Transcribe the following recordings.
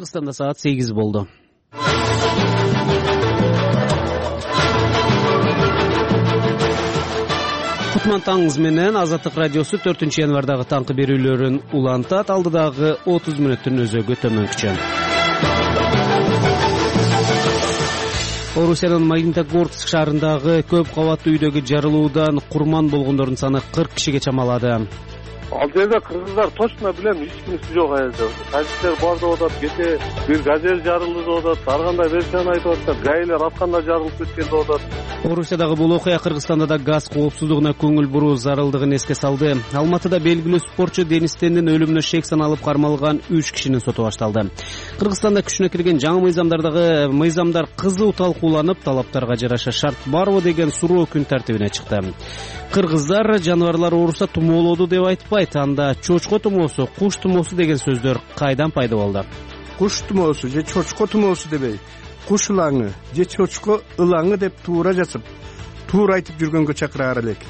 Кыргызстанда саат 8 болду. Кутман таңыңыз менен Азаттык радиосу 4-январдагы таңкы берүүлөрүн улантат. Алдыдагы 30 мүнөттүн өзөгү төмөнкүчө. Орусиянын Магнитогорск шаарындагы көп кабаттуу үйдөгү жарылуудан курман болгондордун саны 40 кишиге чамалады. Ал жерде кыргыздар точно билем, эч кимиси жок аялда. Кайсылар бар деп атат, кете бир газель жарылды деп атат, ар кандай версияны айтып атышат. Гаилер атканда жарылып кеткен деп атат. Орусиядагы бул окуя Кыргызстанда да газ коопсуздугуна көңүл буруу зарылдыгын эске салды. Алматыда белгилүү спортчу Денис Тендин өлүмүнө шек саналып кармалган 3 кишинин соту башталды. Кыргызстанда күчүнө кирген жаңы мыйзамдардагы мыйзамдар кызуу талкууланып, талаптарга жараша шарт барбы деген суроо күн тартибине чыкты. Кыргыздар жаныбарлар ооруса тумоолоду деп айтпайт. Анда чочко тумоосу, куш тумоосу деген сөздөр кайдан пайда болду? Куш тумоосу же чочко тумоосу дебей, куш ылаңы же чочко ылаңы деп туура жазып, туура айтып жүргөнгө чакыраар элек.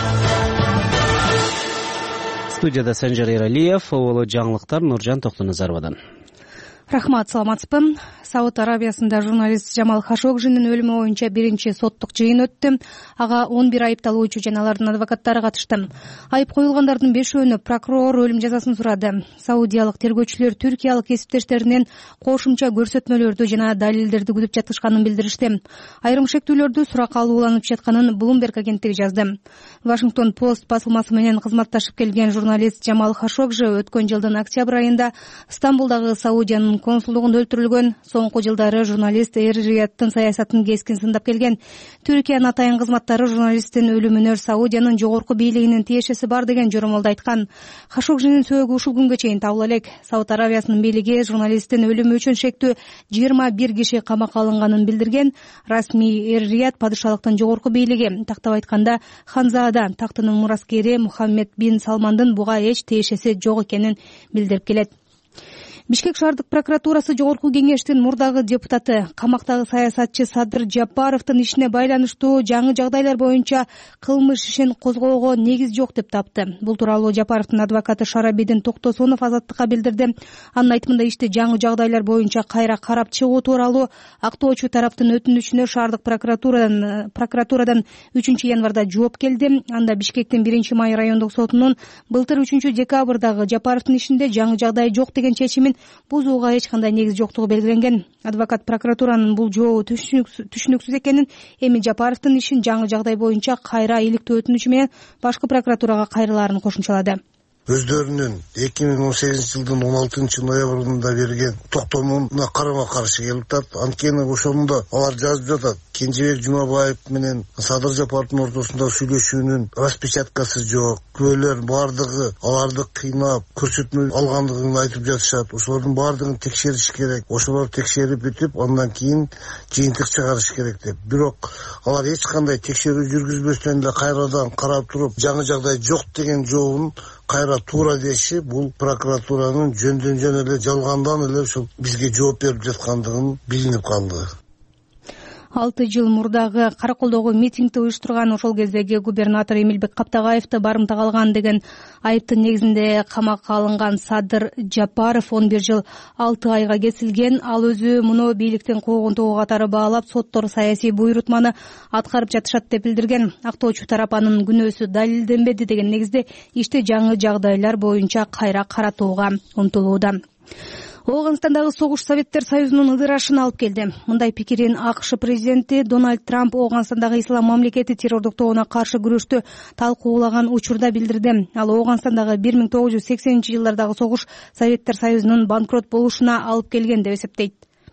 Студияда Санжар Эралиев, оло жаңылыктар Нуржан Токтоназаровадан. Рахмат, саламатсызбы. Сауд Арабиясында журналист Жамал Хашогжинин өлүмү боюнча биринчи соттук жыйын өттү. Ага 11 айыпталуучу жана алардын адвокаттары катышты. Айып коюлгандардын 5-өөнө прокурор өлүм жазасын сурады. Саудиялык тергөөчүлөр түркиялык кесиптештеринен кошумча көрсөтмөлөрдү жана далилдерди күтүп жатышканын билдиришти. Айрым шектүүлөрдү суракка алууланып жатканын Bloomberg агенттиги жазды. Washington Post басылмасы менен кызматташып келген журналист Жамал Хашогжи өткөн жылдын октябрь айында Стамбулдагы Саудиянын консулдугунда өлтүрүлгөн. Соңку жылдары журналист Эр-Рияттын саясатын кескин сындап келген. Түркиянын атайын кызматтары журналисттин өлүмүнө Саудиянын жогорку бийлигинин тиешеси бар деген жоромолду айткан. Хашогжинин сөөгү ушул күнгө чейин табыла элек. Сауд Арабиясынын бийлиги журналисттин өлүмү үчүн шектүү 21 киши камакка алынганын билдирген. Расмий Эр-Рият падышалыктын жогорку бийлиги, тактап айтканда Ханзада тактынын мураскери Мухаммед бин Салмандын буга эч тиешеси жок экенин билдирип келет. Бишкек шаардык прокуратурасы жогорку кеңештин мурдагы депутаты, камактагы саясатчы Садыр Жапаровдун ишине байланыштуу жаңы жагдайлар боюнча кылмыш ишин козгоого негиз жок деп тапты. Бул тууралуу Жапаровдун адвокаты Шарабидин Токтосонов Азаттыкка билдирди. Анын айтымында ишти жаңы жагдайлар боюнча кайра карап чыгуу тууралуу актоочу тараптын өтүнүчүнө шаардык прокуратурадан 3-январда жооп келди. Анда Бишкектин 1-май райондук сотунун былтыр 3-декабрдагы Жапаровдун ишинде жаңы жагдай жок деген чечимин бузууга эч кандай негиз жоктугу белгиленген. Адвокат прокуратуранын бул жообу түшүнүксүз экенин, эми Жапаровдун ишин жаңы жагдай боюнча кайра иликтөө өтүнүчү менен башкы прокуратурага кайрылаарын кошумчалады. Өздөрүнүн 2018 жылдын 16 ноябрында берген токтомуна карама каршы келип атат. Анткени ошондо алар жазып жатат. Кенжебек Жумабаев менен Садыр Жапаровдун ортосунда сүйлөшүүнүн распечаткасы жок. Күбөлөр бардыгы аларды кыйнап, көрсөтмө алгандыгын айтып жатышат. Ошолордун бардыгын текшериш керек. Ошолор текшерип бүтүп, андан кийин жыйынтык чыгарыш керек деп. Бирок алар эч кандай текшерүү жүргүзбөстөн эле кайрадан карап туруп, жаңы жагдай жок деген жообун кайра туура деши бул прокуратуранын жөндөн жөн эле жалгандан эле ушул бизге жооп берип жаткандыгын билинип калды. 6 жыл мурдагы Караколдогу митингди уюштурган ошол кездеги губернатор Эмилбек Каптагаевди барымтага алган деген айыптын негизинде камакка алынган Садыр Жапаров 11 жыл 6 айга кесилген. Ал өзү муну бийликтин куугунтугу катары баалап, соттор саясий буйрутманы аткарып жатышат деп билдирген. Актоочу тарап анын күнөөсү далилденбеди деген негизде ишти жаңы жагдайлар боюнча кайра каратууга умтулууда. Ооганстандагы согуш Советтер Союзунун ыдырашына алып келди. Мындай пикирин АКШ президенти Дональд Трамп Ооганстандагы ислам мамлекети террордук тобуна каршы күрөштү талкуулаган учурда билдирди. Ал Ооганстандагы 1980-жылдардагы согуш Советтер Союзунун банкрот болушуна алып келген деп эсептейт.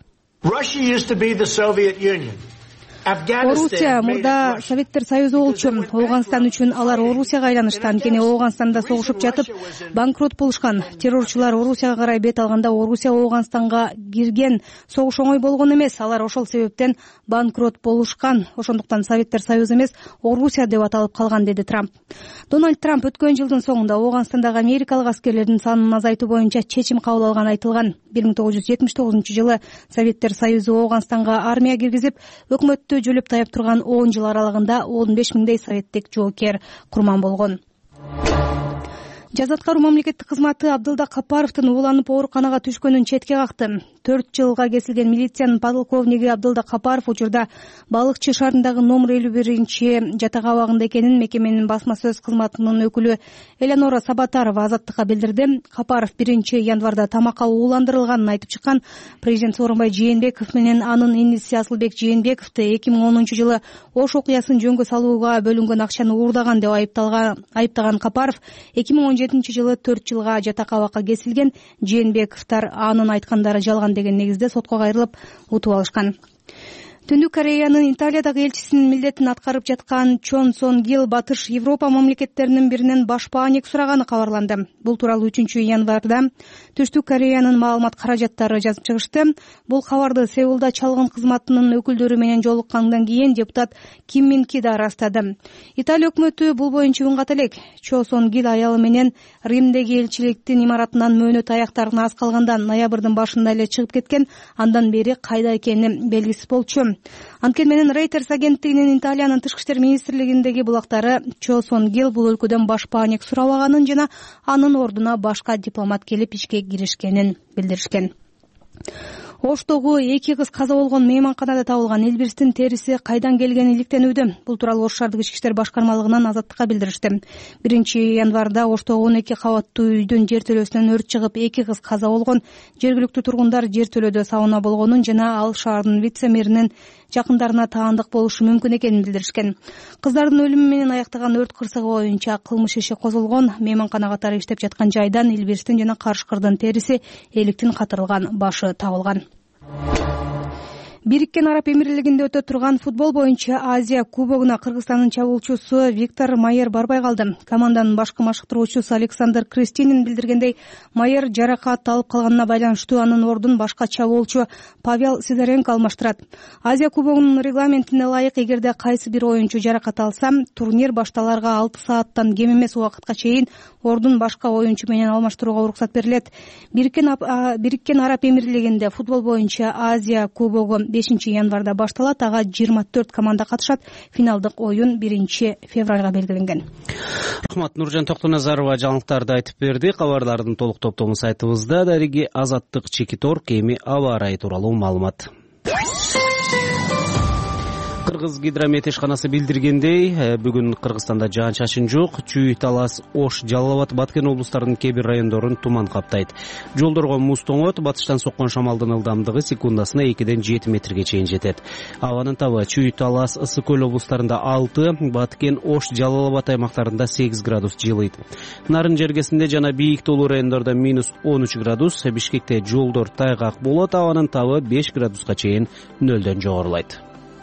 Орусия мурда Советтер Союзу болчу. Ооганстан үчүн алар Орусияга айланышты. Анткени Ооганстанда согушуп жатып банкрот болушкан. Террорчулар Орусияга карай бет алганда Орусия Ооганстанга кирген. Согуш оңой болгон эмес. Алар ошол себептен банкрот болушкан. Ошондуктан Советтер Союзу эмес, Орусия деп аталып калган, деди Трамп. Дональд Трамп өткөн жылдын соңунда Ооганстандагы америкалык аскерлердин санын азайтуу боюнча чечим кабыл алганы айтылган. 1979-жылы Советтер Союзу Ооганстанга армия киргизип, өкмөттү жөлөп таяп турган 10 жыл аралыгында 15 миңдей советтик жоокер курман болгон. Жаза аткаруу мамлекеттик кызматы Абдылда Капаровдун ууланып ооруканага түшкөнүн четке какты. 4 жылга кесилген милициянын подполковниги Абдылда Капаров учурда Балыкчы шаарындагы номер 51 жатак абагында экенин мекеменин басма сөз кызматынын өкүлү Элеонора Сабатарова Азаттыкка билдирди. Капаров 1 январда тамакка ууландырылганын айтып чыккан. Президент Сооронбай Жээнбеков менен анын иниси Асылбек Жээнбековду 2010 жылы Ош окуясын жөнгө салууга бөлүнгөн акчаны уурдаган деп айыптаган Капаров 2017 жылы 4 жылга жатак абакка кесилген. Жээнбековдор анын айткандары жалган деген негизде сотко кайрылып утуп алышкан. Түндүк Кореянын Италиядагы элчисинин милдетин аткарып жаткан Чон Сон Гил Батыш Европа мамлекеттеринин биринен баш бааник сураганы кабарланды. Бул тууралуу 3 январда Түштүк Кореянын маалымат каражаттары жазып чыгышты. Бул кабарды Сеулда чалгын кызматынын өкүлдөрү менен жолуккандан кийин депутат Ким Мин Ки да ырастады. Италия өкмөтү бул боюнча үн ката элек. Чон Сон Гил аялы менен Римдеги элчиликтин имаратынан мөөнөт аяктарын аз калганда ноябрдын башында эле чыгып кеткен. Андан бери кайда экени белгисиз болчу. Анткени менен Reuters агенттигинин Италиянын тышкы иштер министрлигиндеги булактары Чон Сон Гил бул өлкөдөн баш бааник сурабаганын жана анын ордуна башка дипломат келип ишке киришкенин билдиришкен. Оштогу 2 кыз каза болгон мейманканада табылган Элбирстин териси кайдан келгени иликтенүүдө. Бул тууралуу Ош шаардык ички иштер башкармалыгынан Азаттыкка билдиришти. 1 январда Оштогу 12 кабаттуу үйдүн жертөлөсүнөн өрт чыгып 2 кыз каза болгон. Жергиликтүү тургундар жертөлөдө сауна болгонун жана ал шаардын вице-мэринин жакындарына таандык болушу мүмкүн экенин билдиришкен. Кыздардын өлүмү менен аяктаган өрт кырсыгы боюнча кылмыш иши козголгон. Мейманкана катары иштеп жаткан жайдан Элбирстин жана Карышкырдын териси, эликтин катырылган башы табылган. Бириккен Араб Эмирлигинде өтө турган футбол боюнча Азия кубогуна Кыргызстандын чабуулчусу Виктор Майер барбай калды. Команданын башкы машыктыруучусу Александр Крестинин билдиргендей, Майер жаракат алып калганына байланыштуу анын ордун башка чабуулчу Павел Сидоренко алмаштырат. Азия кубогунун регламентине ылайык, эгерде кайсы бир оюнчу жаракат алса, турнир башталарга 6 сааттан кем эмес убакытка чейин ордун башка оюнчу менен алмаштырууга уруксат берилет. Бириккен Араб Эмирлигинде футбол боюнча Азия кубогу 5 январда башталат. Ага 24 команда катышат. Финалдык оюн 1 февралга белгиленген. Рахмат. Нуржан Токтоназарова жаңылыктарды айтып берди. Кабарлардын толук топтому сайтыбызда. Дариги Азаттык Чекиторг эми аба ырайы тууралуу маалымат. Кыргыз гидрометешканасы билдиргендей, бүгүн Кыргызстанда жаан-чачын жок. Чүй, Талас, Ош, Жалал Абад, Баткен облустарынын кээ бир райондорун туман каптайт. Жолдорго муз тоңот, батыштан соккон шамалдын ылдамдыгы секундасына 2-ден 7 метрге чейин жетет. Абанын табы Чүй, Талас, Ысык Көл облустарында 6, Баткен, Ош, Жалал Абад аймактарында 8 градус жылыйт. Нарын жергесинде жана бийик тоолуу райондордо -13 градус, Бишкекте жолдор тайгак болот, абанын табы 5 градуска чейин нөлдөн жогорулайт.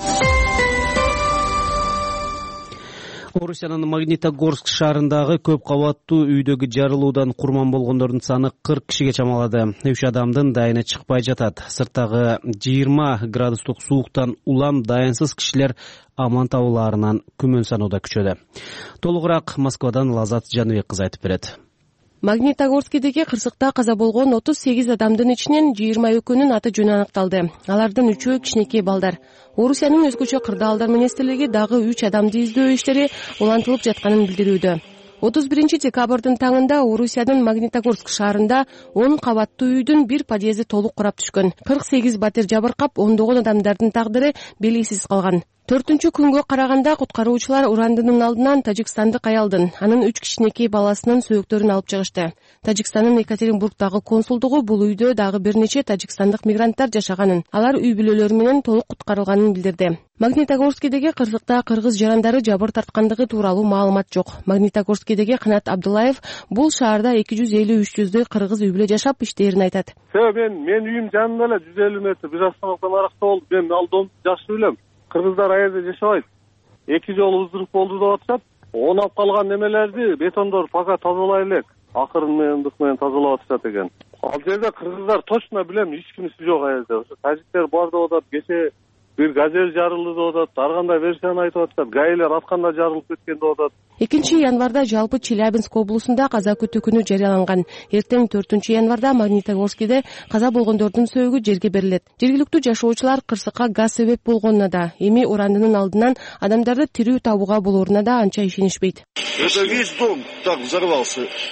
Орусиянын Магнитогорск шаарындагы көп кабаттуу үйдөгү жарылуудан курман болгондордун саны 40 кишиге чамалады. 3 адамдын дайыны чыкпай жатат. Сырттагы 20 градустук сууктан улам дайынсыз кишилер аман табылаарынан күмөн санууда күчөдө. Толугураак Москвадан Лазат Жаныбек кызы айтып берет. Магнитогорскидеги кырсыкта каза болгон 38 адамдын ичинен 22-нүн аты жөнү аныкталды. Алардын 3-өө кичинекей балдар. Орусиянын өзгөчө кырдаалдар министрлиги дагы 3 адамды издөө иштери улантылып жатканын билдирүүдө. 31 декабрдын таңында Орусиянын Магнитогорск шаарында 10 кабаттуу үйдүн бир подъезди толук курап түшкөн. 48 батир жабыркап, ондогон адамдардын тагдыры белгисиз калган. 4-күнгө караганда куткаруучулар урандынын алдынан тажикстандык аялдын, анын 3 кичинекей баласынын сөөктөрүн алып чыгышты. Тажикстандын Екатеринбургдагы консулдугу бул үйдө дагы бир нече тажикстандык мигранттар жашаганын, алар үй бүлөлөрү менен толук куткарылганын билдирди. Магнитогорскидеги кырсыкта кыргыз жарандары жабыр тарткандыгы тууралуу маалымат жок. Магнитогорскидеги Канат Абдуллаев бул шаарда 250-300 кыргыз үй бүлө жашап иштээрин айтат. Мен үйүм жанында эле 150 метр бир автоматтан аракта болду. Мен ал дом жакшы билем. Кыргыздар аерде жашабайт. 2 жолу узуруп болду деп атышат. Онап калган немелерди бетондор пока тазалай элек. Акырын менен тазалап атышат экен. Ал жерде кыргыздар точно билем, эч кимиси жок аерде. Ошо тажиктер бар деп атат. Кече бир газель жарылды деп атат. Ар кандай версияны айтып атышат. Гаилер атканда жарылып кеткен деп атат. 2 январда жалпы Челябинск облусунда каза күтүү күнү жарыяланган. Эртең 4 январда Магнитогорскиде каза болгондордун сөөгү жерге берилет. Жергиликтүү жашоочулар кырсыкка газ себеп болгонуна да, эми урандынын алдынан адамдарды тирүү табууга болоруна да анча ишенишпейт. Это весь дом так взорвался.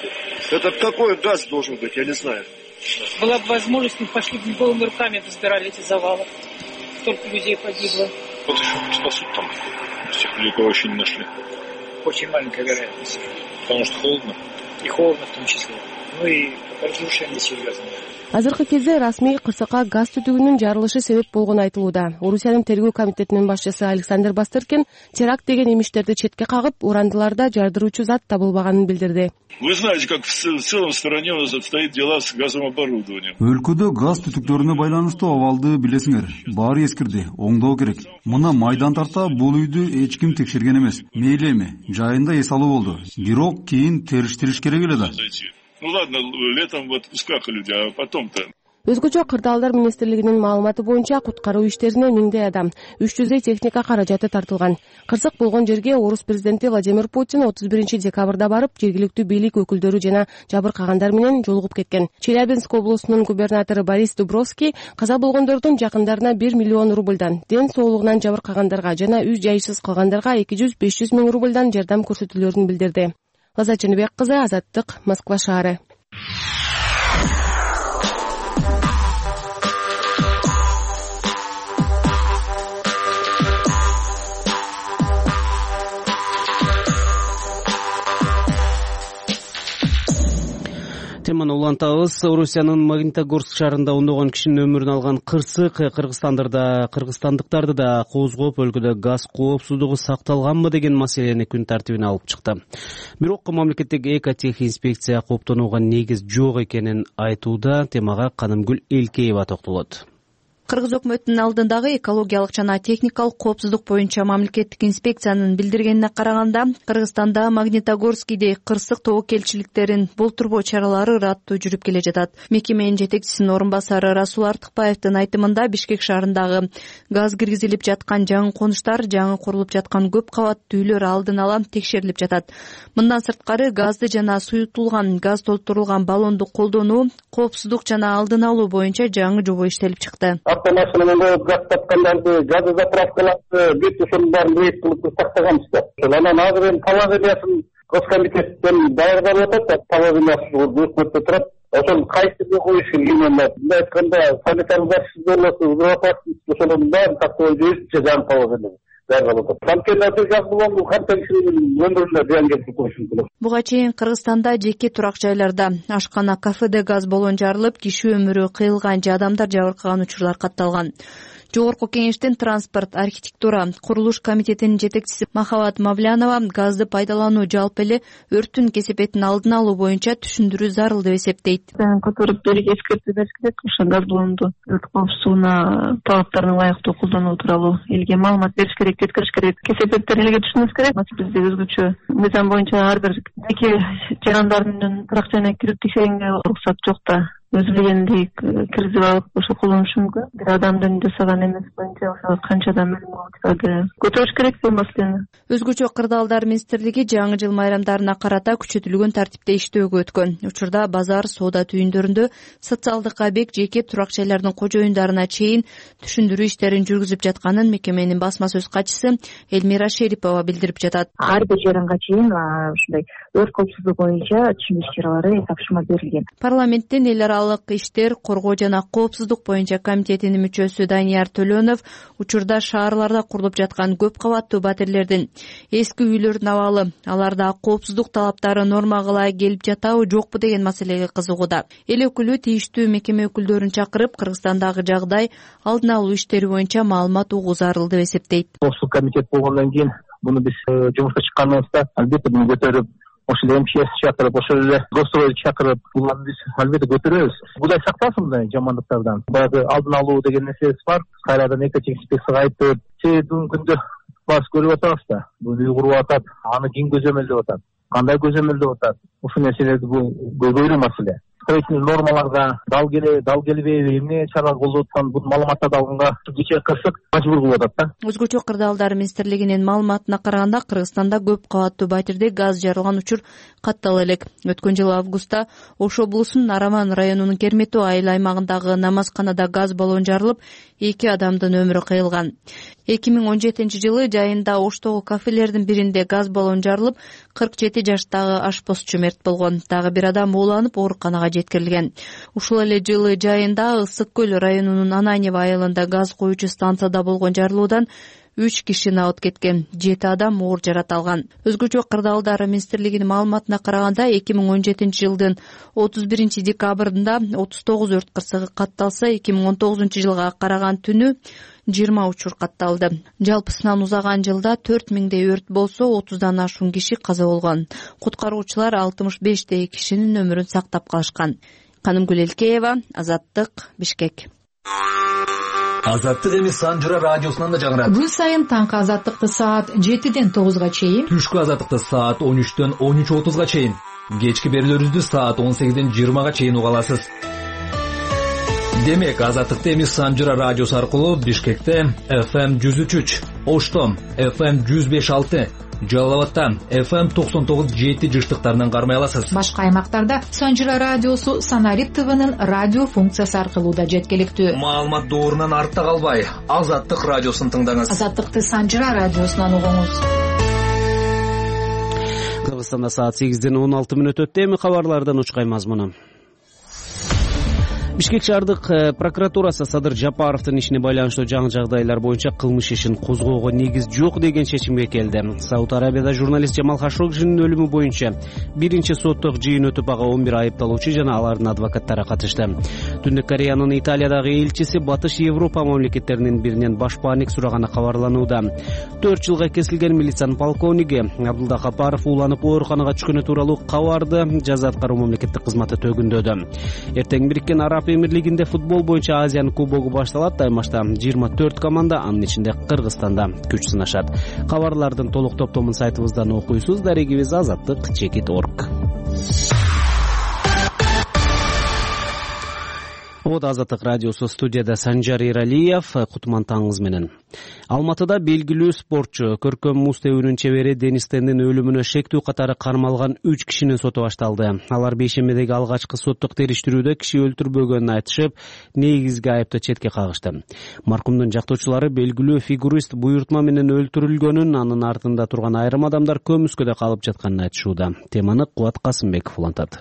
Это какой газ должен быть, я не знаю. Была бы возможность, мы пошли бы голыми руками разбирали эти завалы. Столько людей погибло. Вот еще спасут там, всех людей, кого еще не нашли. Очень маленькая вероятность. Потому что холодно. И холодно в том числе. Ну и разрушение серьезное. Азыркы кезде расмий кырсыкка газ түтүгүнүн жарылышы себеп болгону айтылууда. Орусиянын тергөө комитетинин башчысы Александр Бастыркин теракт деген имиштерди четке кагып, урандыларда жардыруучу зат табылбаганын билдирди. Вы знаете, как в целом стране у нас обстоят дела с газовым оборудованием. Өлкөдө газ түтүктөрүнө байланыштуу абалды билесиңер. Баары эскирди, оңдоо керек. Мына майдан тарта бул үйдү эч ким текшерген эмес. Мейли эми, жайында эс алуу болду. Бирок кийин териштириш керек эле да. Ну ладно, летом в отпусках люди, а потом-то... Өзгөчө кырдаалдар министрлигинин маалыматы боюнча куткаруу иштерине 1000 адам, 300 техника каражаты тартылган. Кырсык болгон жерге орус президенти Владимир Путин 31 декабрда барып, жергиликтүү бийлик өкүлдөрү жана жабыркагандар менен жолугуп кеткен. Челябинск облусунун губернатору Борис Дубровский каза болгондордун жакындарына 1 миллион рубльдан, ден соолугунан жабыркагандарга жана үй жайсыз калгандарга 200-500 миң рубльдан жардам көрсөтүлөрүн билдирди. Лаза Чыныбек кызы, Азаттык, Москва шаары. Теманы улантабыз. Орусиянын Магнитогорск шаарында ондогон кишинин өмүрүн алган кырсык кыргызстандыктарды да козгоп, өлкөдө газ коопсуздугу сакталганбы деген маселени күн тартибине алып чыкты. Бирок мамлекеттик экотехинспекция кооптонууга негиз жок экенин айтууда. Темага Канымгүл Элкеева токтолот. Кыргыз өкмөтүнүн алдындагы экологиялык жана техникалык коопсуздук боюнча мамлекеттик инспекциянын билдиргенине караганда, Кыргызстанда Магнитогорскийде кырсык тобокелчиликтерин болтурбоо чаралары ыраттуу жүрүп келе жатат. Мекеменин жетекчисинин орун басары Расул Артыкбаевдин айтымында, Бишкек шаарындагы газ киргизилип жаткан жаңы конуштар, жаңы курулуп жаткан көп кабаттуу үйлөр алдын ала текшерилип жатат. Мындан сырткары газды жана суютулган газ толтурулган баллонду колдонуу, коопсуздук жана алдын алуу боюнча жаңы жобо иштелип чыкты. Автомашинамен газ тапкандарды, газы заправкаларды бүт ошонун баарын рейд кылып тактаганбыз. Анан азыр эми положениясын Госкомитеттен даярдап атат, положениясы өкмөттө турат. Ошол кайсыга коюш керек эмне? Мындай айтканда, санитарлык защита безопасность ошонун баарын тактабай жүрүшчү жаңы положение. Буга чейин Кыргызстанда жеке турак жайларда ашкана, кафеде газ баллон жарылып, киши өмүрү кыйылган же адамдар жабыркаган учурлар катталган. Жогорку кеңештин транспорт, архитектура, курулуш комитетинин жетекчиси Махабат Мавлянова газды пайдалануу жалпы эле өрттүн кесепетин алдын алуу боюнча түшүндүрүү зарыл деп эсептейт. Которых берип эскертүү бериш керек, ошо газ баллонду өрт коопсуздугуна талаптарын ылайыктуу колдонуу тууралуу элге маалымат бериш керек, жеткириш керек. Кесепеттер элге түшүнүш керек. Бизде өзгөчө мыйзам боюнча ар бир жеке жарандардын турак жайына кирип текшергенге уруксат жок да. Өзүлегендей киргизип алып ошо колдонуш мүмкүн. Бир адамдын жасаган эмеси боюнча ошо канча адам өлүм болуп жатады. Көтөрүш керек бул маселени. Өзгөчө кырдаалдар министрлиги жаңы жыл майрамдарына карата күчөтүлгөн тартипте иштөөгө өткөн. Учурда базар, соода түйүндөрүндө социалдык объект, жеке турак жайлардын кожоюндарына чейин түшүндүрүү иштерин жүргүзүп жатканын мекеменин басма сөз катчысы Элмира Шерипова билдирип жатат. Ар бир жаранга чейин ушундай өрт коопсуздугу боюнча түшүндүрүү иш-чаралары тапшырма берилген. Парламенттин эл аралык иштер, коргоо жана коопсуздук боюнча комитетинин мүчөсү Данияр Төлөнов учурда шаарларда курулуп жаткан көп кабаттуу батирлердин эски үйлөрүнүн абалы, аларда коопсуздук талаптары нормага ылайык келип жатабы, жокпу деген маселеге кызыгууда. Эл өкүлү тийиштүү мекеме өкүлдөрүн чакырып, Кыргызстандагы жагдай, алдын алуу иштери боюнча маалымат угуу зарыл деп эсептейт. Коопсуздук комитет болгондон кийин муну биз жумушка чыкканыбызда албетте муну көтөрүп, ошол МЧС чакырып, ошол эле ГОСТРОЙду чакырып, буларды биз албетте көтөрөбүз. Кудай сактасын мындай жамандыктардан. Баягы алдын алуу деген нерсебиз бар. Кайрадан экотехинспекцияга айтып, бүгүнкү күндө бас көрүп атабыз да. Бул үй куруп атат, аны ким көзөмөлдөп атат? Кандай көзөмөлдөп атат? Ушул нерселерди бул көйгөйлүү маселе. строительный нормаларга дал келбейби эмне чара колдоп аткан бул маалыматтарды алганга кечээ кырсык мажбур кылып атат да. Өзгөчө кырдаалдар министрлигинин маалыматына караганда Кыргызстанда көп кабаттуу батирде газ жарылган учур каттала элек. Өткөн жылы августта Ош облусунун Нараман районунун Кермету айыл аймагындагы намазканада газ баллон жарылып, 2 адамдын өмүрү кыйылган. 2017-жылы жайында Оштогу кафелердин биринде газ баллон жарылып, 47 жаштагы ашпозчу мерт болгон. Дагы бир адам ууланып ооруканага жеткирилген. Ушул эле жылы жайында Ысык көл районунун Ананьево айылында газ коюучу станцияда болгон жарылуудан 3 киши абыт кеткен, 7 адам оор жарат алган. Өзгөчө кырдаалдар министрлигинин маалыматына караганда 2017-жылдын 31 декабрында 39 өрт кырсыгы катталса, 2019-жылга караган түнү 20 учур катталды. Жалпысынан узаган жылда 4000 өрт болсо, 30дан ашуун киши каза болгон. Куткаруучулар 65 кишинин өмүрүн сактап калышкан. Канымгүл Элкеева, Азаттык, Бишкек. Азаттык эми Санжыра радиосунан да жаңырат. Күн сайын таңкы азаттыкты саат 7-ден 9-га чейин, түшкү азаттыкты саат 13-төн 13:30-га чейин, кечки берүүлөрүбүздү саат 18-ден 20-га чейин уга аласыз. Демек, азаттыкты эми Санжыра радиосу аркылуу Бишкекте FM 103, Ошто FM 105.6, Жалал Абадта FM 99.7 жыштыктарынан кармай аласыз. Башка аймактарда Санжыра радиосу Санарит ТВнын радио функциясы аркылуу да жеткиликтүү. Маалымат доорунан артта калбай, Азаттык радиосун тыңдаңыз. Азаттыкты Санжыра радиосунан угуңуз. Кыргызстанда саат 8-ден 16 мүнөт өттү. Эми кабарлардан учкай мазмуну. Бишкек шаардык прокуратурасы Садыр Жапаровдун ишине байланыштуу жаңы жагдайлар боюнча кылмыш ишин козгоого негиз жок деген чечимге келди. Сауд Арабияда журналист Жамал Хашогжинин өлүмү боюнча биринчи соттук жыйын өтүп, ага 11 айыпталуучу жана алардын адвокаттары катышты. Түндүк Кореянын Италиядагы элчиси Батыш Европа мамлекеттеринин биринен башпаанек сураганы кабарланууда. 4 жылга кесилген милициянын полковниги Абдулда Капаров ууланып ооруканага түшкөнү тууралуу кабарды жаза аткаруу мамлекеттик кызматы төгүндөдү. Эртең Бириккен Араб Эмирлигинде футбол боюнча Азиянын кубогу башталат. Аймашта 24 команда, анын ичинде Кыргызстанда күч сынашат. Кабарлардын толук топтомун сайтыбыздан окуйсуз. Дарегибиз azattik.org. Азаттык радиосу, студияда Санжар Иралиев. Кутман таңыңыз менен. Алматыда белгилүү спортчу, көркөм муз тебүүнүн чебери Денис Тендин өлүмүнө шектүү катары кармалган 3 кишинин соту башталды. Алар бейшембидеги алгачкы соттук териштирүүдө киши өлтүрбөгөнүн айтышып, негизги айыпты четке кагышты. Маркумдун жактоочулары белгилүү фигурист буйртма менен өлтүрүлгөнүн, анын артында турган айрым адамдар көмүскөдө калып жатканын айтышууда. Теманы Кубат Касымбеков улантат.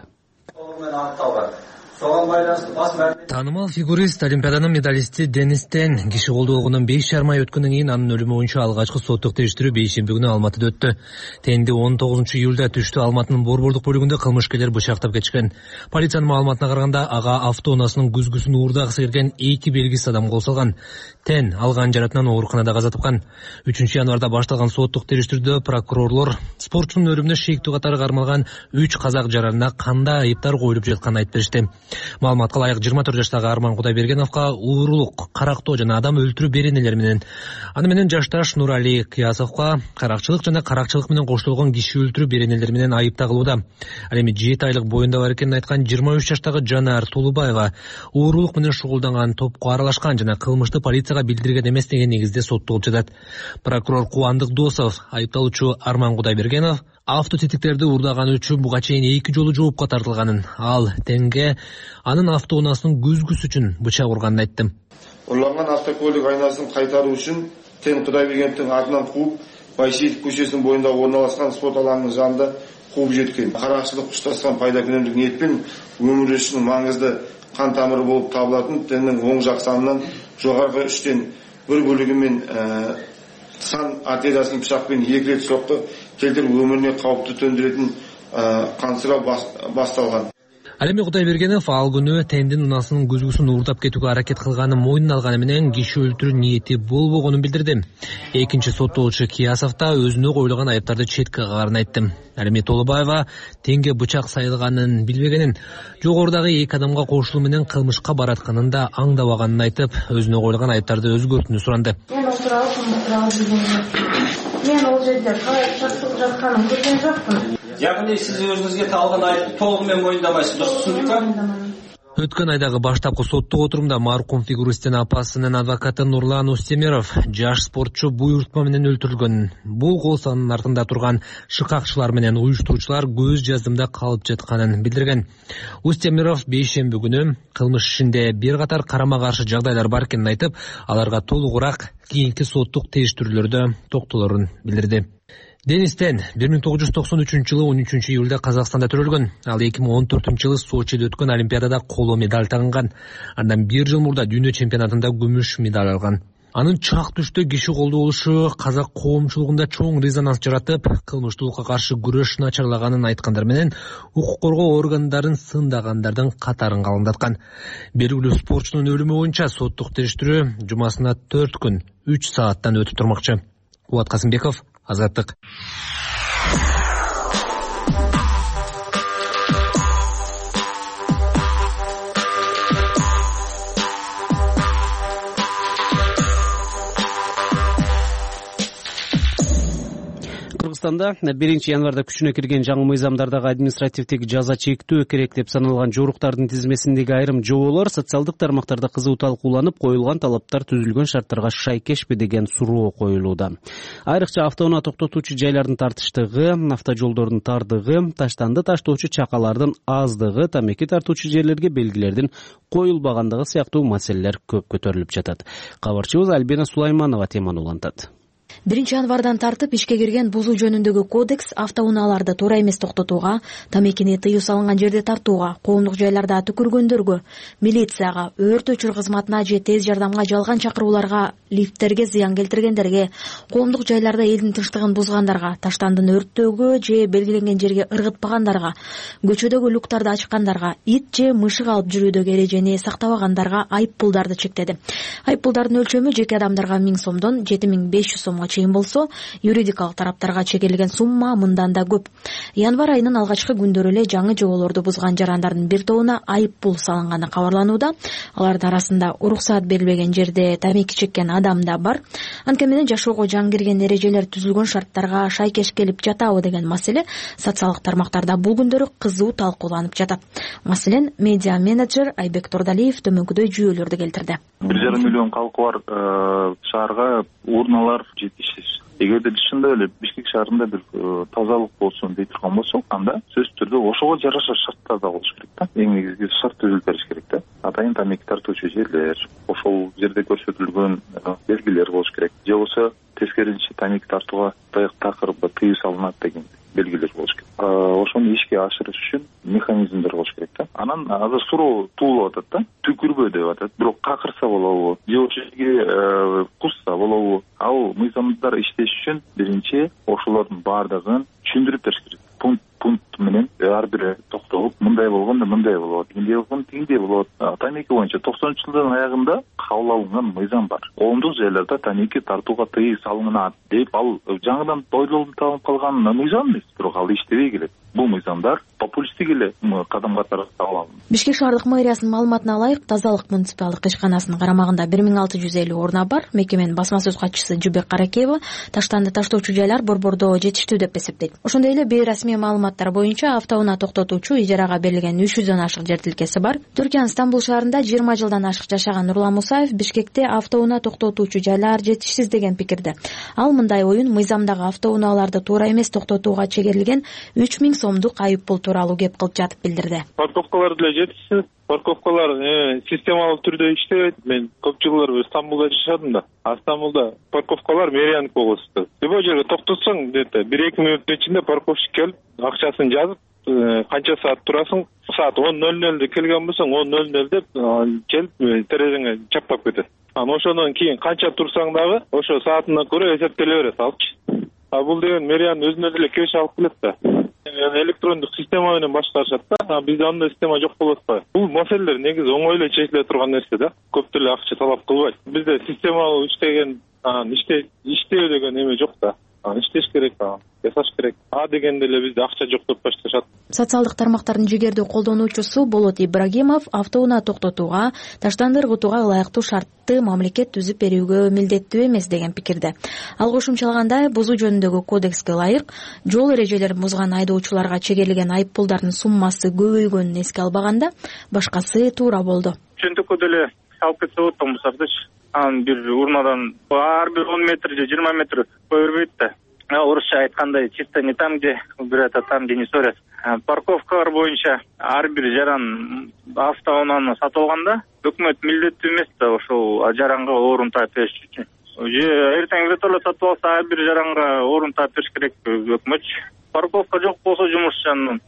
Таанымал фигурист, олимпиаданын медалисти Денис Тен киши колдолгондон 5,5 ай өткөндөн кийин анын өлүмү боюнча алгачкы соттук териштирүү бейшемби күнү Алматыда өттү. Тенди 19-июлда түштө Алматынын Борбордук бөлүгүндө кылмышкерлер бычактап кетишкен. Полициянын маалыматына караганда, ага автоунаасынын күзгүсүн уурдагысы келген 2 белгисиз адам кол салган. Тен алган жаратынан ооруканада каза тапкан. 3-январда башталган соттук териштирүүдө прокурорлор спортчунун өлүмүнө шектүү катары кармалган 3 казак жаранына кандай айыптар коюлуп жатканын айтып беришти. Маалыматка ылайык 24 жаштагы Арман Кудайбергеновго уурулук, карактоо жана адам өлтүрүү беренелери менен, аны менен жашташ Нурали Кыясовго каракчылык жана каракчылык менен коштолгон киши өлтүрүү беренелери менен айып тагылууда. Ал эми 7 айлык боюнда бар экенин айткан 23 жаштагы Жанар Тулубаева уурулук менен шугулданган топко аралашкан жана кылмышты полицияга билдирген эмес деген негизде соттолуп жатат. Прокурор Кубандык Досов айыпталуучу Арман Кудайбергенов автотетиктерди уурдаганы үчүн буга чейин 2 жолу жоопко тартылганын, ал Тенге анын автоунаасынын күзгүсү үчүн бычак урганын айтты. Урланган автокөлүк айнасын кайтаруу үчүн Тен Кудайбергеновдун атынан кууп, Байсеитов көчөсүнүн боюнда орналашкан спорт алаңынын жанында кууп жеткен. Каракчылык ушташкан пайда күнөмдүк ниетпен өмүр үчүн маңызды кан тамыры болуп табылатын Тендин оң жак санынан жогорку 3тен 1 бөлүгүмен сан артериясын пычакпен 2 рет сокку келтирип өмүрүнө каупту төндүрөтүн кансыроо башталган. Ал эми Кудайбергенов ал күнү Тендин унаасынын күзгүсүн уурдап кетүүгө аракет кылганын мойнуна алганы менен киши өлтүрүү ниети болбогонун билдирди. Экинчи соттолуучу Киясов да өзүнө коюлган айыптарды четке кагарын айтты. Ал эми Толубаева Тенге бычак сайылганын билбегенин, жогорудагы 2 адамга кошулуу менен кылмышка баратканын да аңдабаганын айтып, өзүнө коюлган айыптарды өзгөртүүнү суранды. Мен ол жерде калай жатканын көргөн жокмун. яғни сиз өзүңүзгө тагылган айыпты толугу менен мойындамайсыз, дұрыс түшүндүк ба? Өткөн айдагы баштапкы соттук отурумда маркум фигуристтин апасынын адвокаты Нурлан Устемиров жаш спортчу буйртма менен өлтүрүлгөн. Бул кол санынын артында турган шыкакчылар менен уюштуруучулар көз жаздымда калып жатканын билдирген. Устемиров бейшемби күнү кылмыш ишинде бир катар карама каршы жагдайлар бар экенин айтып, аларга толугураак кийинки соттук териштирүүлөрдө токтолорун билдирди. Денис Тен 1993 жылы 13 июлда Казакстанда төрөлгөн. Ал 2014 жылы Сочиде өткөн Олимпиадада коло медаль тагынган. Андан бир жыл мурда дүйнө чемпионатында күмүш медаль алган. Анын чак түштө киши колдоо болушу казак коомчулугунда чоң резонанс жаратып, кылмыштуулукка каршы күрөш начарлаганын айткандар менен укук коргоо органдарын сындагандардын катарын калыңдаткан. Белгилүү спортчунун өлүмү боюнча соттук териштирүү жумасына 4 күн 3 сааттан өтүп турмакчы. Кубат Касымбеков, Азаттык. Кыргызстанда 1 январда күчүнө кирген жаңы мыйзамдардагы административдик жаза чектөө керек деп саналган жоруктардын тизмесиндеги айрым жоболор социалдык тармактарда кызуу талкууланып, коюлган талаптар түзүлгөн шарттарга шайкешпи деген суроо коюлууда. Айрыкча автоунаа токтотуучу жайлардын тартыштыгы, автожолдордун тардыгы, таштанды таштоочу чакалардын аздыгы, тамеки тартуучу жерлерге белгилердин коюлбагандыгы сыяктуу маселелер көп көтөрүлүп жатат. Кабарчыбыз Альбина Сулайманова теманы улантат. 1 январдан тартып ишке кирген бузуу жөнүндөгү кодекс автоунааларды туура эмес токтотууга, тамекини тыюу салынган жерде тартууга, коомдук жайларда түкүргөндөргө, милицияга, өрт өчүрүү кызматына же тез жардамга жалган чакырууларга, лифттерге зыян келтиргендерге, коомдук жайларда элдин тынчтыгын бузгандарга, таштандын өрттөөгө же белгиленген жерге ыргытпагандарга, көчөдөгү люктарды ачкандарга, ит же мышык алып жүрүүдөгү эрежени сактабагандарга айып пулдарды чектеди. Айып пулдардын өлчөмү жеке адамдарга 1000 сомдон 7500 сомго чейин болсо, юридикалык тараптарга чегерилген сумма мындан да көп. Январь айынын алгачкы күндөрү эле жаңы жоболорду бузган жарандардын бир тобуна айып пул салынганы кабарланууда. Алардын арасында уруксаат берилбеген жерде тамеки чеккен адам да бар. Анткени менен жашоого жан кирген эрежелер түзүлгөн шарттарга шайкеш келип жатабы деген маселе социалдык тармактарда бул күндөрү кызуу талкууланып жатат. Маселен, медиа менеджер Айбек Тордалиев төмөнкүдөй жүйөлөрдү келтирди. 1,5 миллион калкы бар шаарга урналар жетишсиз. Эгерде чындап эле Бишкек шаарында бир тазалык болсун дей турган болсок, анда сөзсүз түрдө ошого жараша шарттар да болуш керек да. Эң негизги шарт түзүлүп бериш керек да. Атайын тамеки тартуучу жерлер, ошол жерде көрсөтүлгөн белгилер болуш керек. Же болбосо тескерисинче тамеки тартууга такырып тыюу салынат деген белгилер болуш керек. Ошону ишке ашырыш үчүн механизмдер болуш керек да. Анан азыр суроо туулуп атат да. Түкүрбө деп атат. Бирок какырса болобу, же ошол жерге кусса болобу? Ал мыйзамдар иштеш үчүн биринчи ошолордун баардыгын түшүндүрүп бериш керек. Пункт менен ар бири токтолуп, мындай болгондо мындай болот, тигиндей болот. Тамеки боюнча 90-жылдын аягында кабыл алынган мыйзам бар. Коомдук жайларда тамеки тартууга тыюу салынат деп, ал жаңыдан ойлонуп табылып калган мыйзам эмес, бирок ал иштебей келет. Бул мыйзамдар популисттик эле кадам катары алынды. Бишкек шаардык мэриясынын маалыматына ылайык, тазалык муниципалдык ишканасынын карамагында 1650 орна бар. Мекеменин басма сөз катчысы Жубек Каракеева таштанды таштоочу жайлар борбордо жетиштүү деп эсептейт. Ошондой эле бейрасмий маалыматтар боюнча автоунаа токтотуучу ижарага берилген 300дөн ашык жер тилкеси бар. Түркиянын Стамбул шаарында 20 жылдан ашык жашаган Нурлан Мусаев Бишкекте автоунаа токтотуучу жайлар жетишсиз деген пикирде. Ал мындай оюн мыйзамдагы автоунааларды туура эмес токтотууга чегерилген 3000 сомдук айып пул тууралуу кеп кылып жатып билдирди. Парковкалар деле жетишсиз. Парковкалар системалуу түрдө иштебейт. Мен көп жылдар Стамбулда жашадым да. Стамбулда парковкалар мэрияныкы болсу. Любой жерге токтотсоң, 1-2 мүнөттүн ичинде парковщик келип, акчасын жазып, канча саат турасың, саат 10:00 келген болсоң, 10:00 деп келип терезеңе чаптап кетет. Ошондон кийин канча турсаң дагы, ошо саатына көрө эсептеле берет алчы. Бул деген мэриянын өзүнө деле кеш алып келет да. Электрондук система менен башкарышат да. Бизде андай система жок болот атпайбы? Бул маселелер негизи оңой эле чечиле турган нерсе да. Көп деле акча талап кылбайт. Бизде системалуу иштеген, иштөө деген эме жок да. иштеш керек, жасаш керек. Дегенде эле бизде акча жок деп башташат. Социалдык тармактардын жигердүү колдонуучусу Болот Ибрагимов автоунаа токтотууга, таштанды ыргытууга ылайыктуу шартты мамлекет түзүп берүүгө милдеттүү эмес деген пикирде. Ал кошумчалагандай, бузуу жөнүндөгү кодекске ылайык жол эрежелерин бузган айдоочуларга чегерилген айып пулдардын суммасы көбөйгөнүн эске албаганда башкасы туура болду. Чөнтөккө деле алып кетсе болот да мусордучу. Анын бир урнадан ар бир 10 метр же 20 метр кое бербейт да. Орусча айткандай, чисто не там, где убирают, а там, где не ссорят. Парковкалар боюнча ар бир жаран автоунааны сатып алганда өкмөт милдеттүү эмес да ошол жаранга орун таап бериш үчүн. Же эртең вертолет сатып алса ар бир жаранга орун таап бериш керек өкмөт. Парковка жок болсо жумушчанын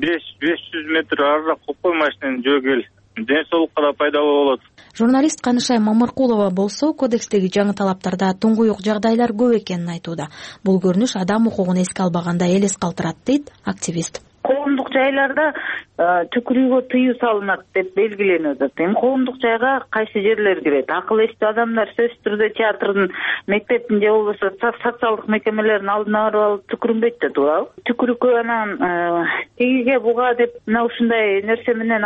500 метр арыраак коюп кой машинени жөгөл. Ден соолукка да пайдалуу болот. Журналист Канышай Мамыркулова болсо кодекстеги жаңы талаптарда туңгуюк жагдайлар көп экенин айтууда. Бул көрүнүш адам укугун эске албаганда элес калтырат дейт активист. Коомдук жайларда түкүрүүгө тыюу салынат деп белгиленип атат. Эми коомдук жайга кайсы жерлер кирет? Акыл эстүү адамдар сөзсүз түрдө театрдын, мектептин же болбосо социалдык мекемелердин алдына барып алып түкүрүнбөйт да, туурабы? Түкүрүккө анан тегиге буга деп мына ушундай нерсе менен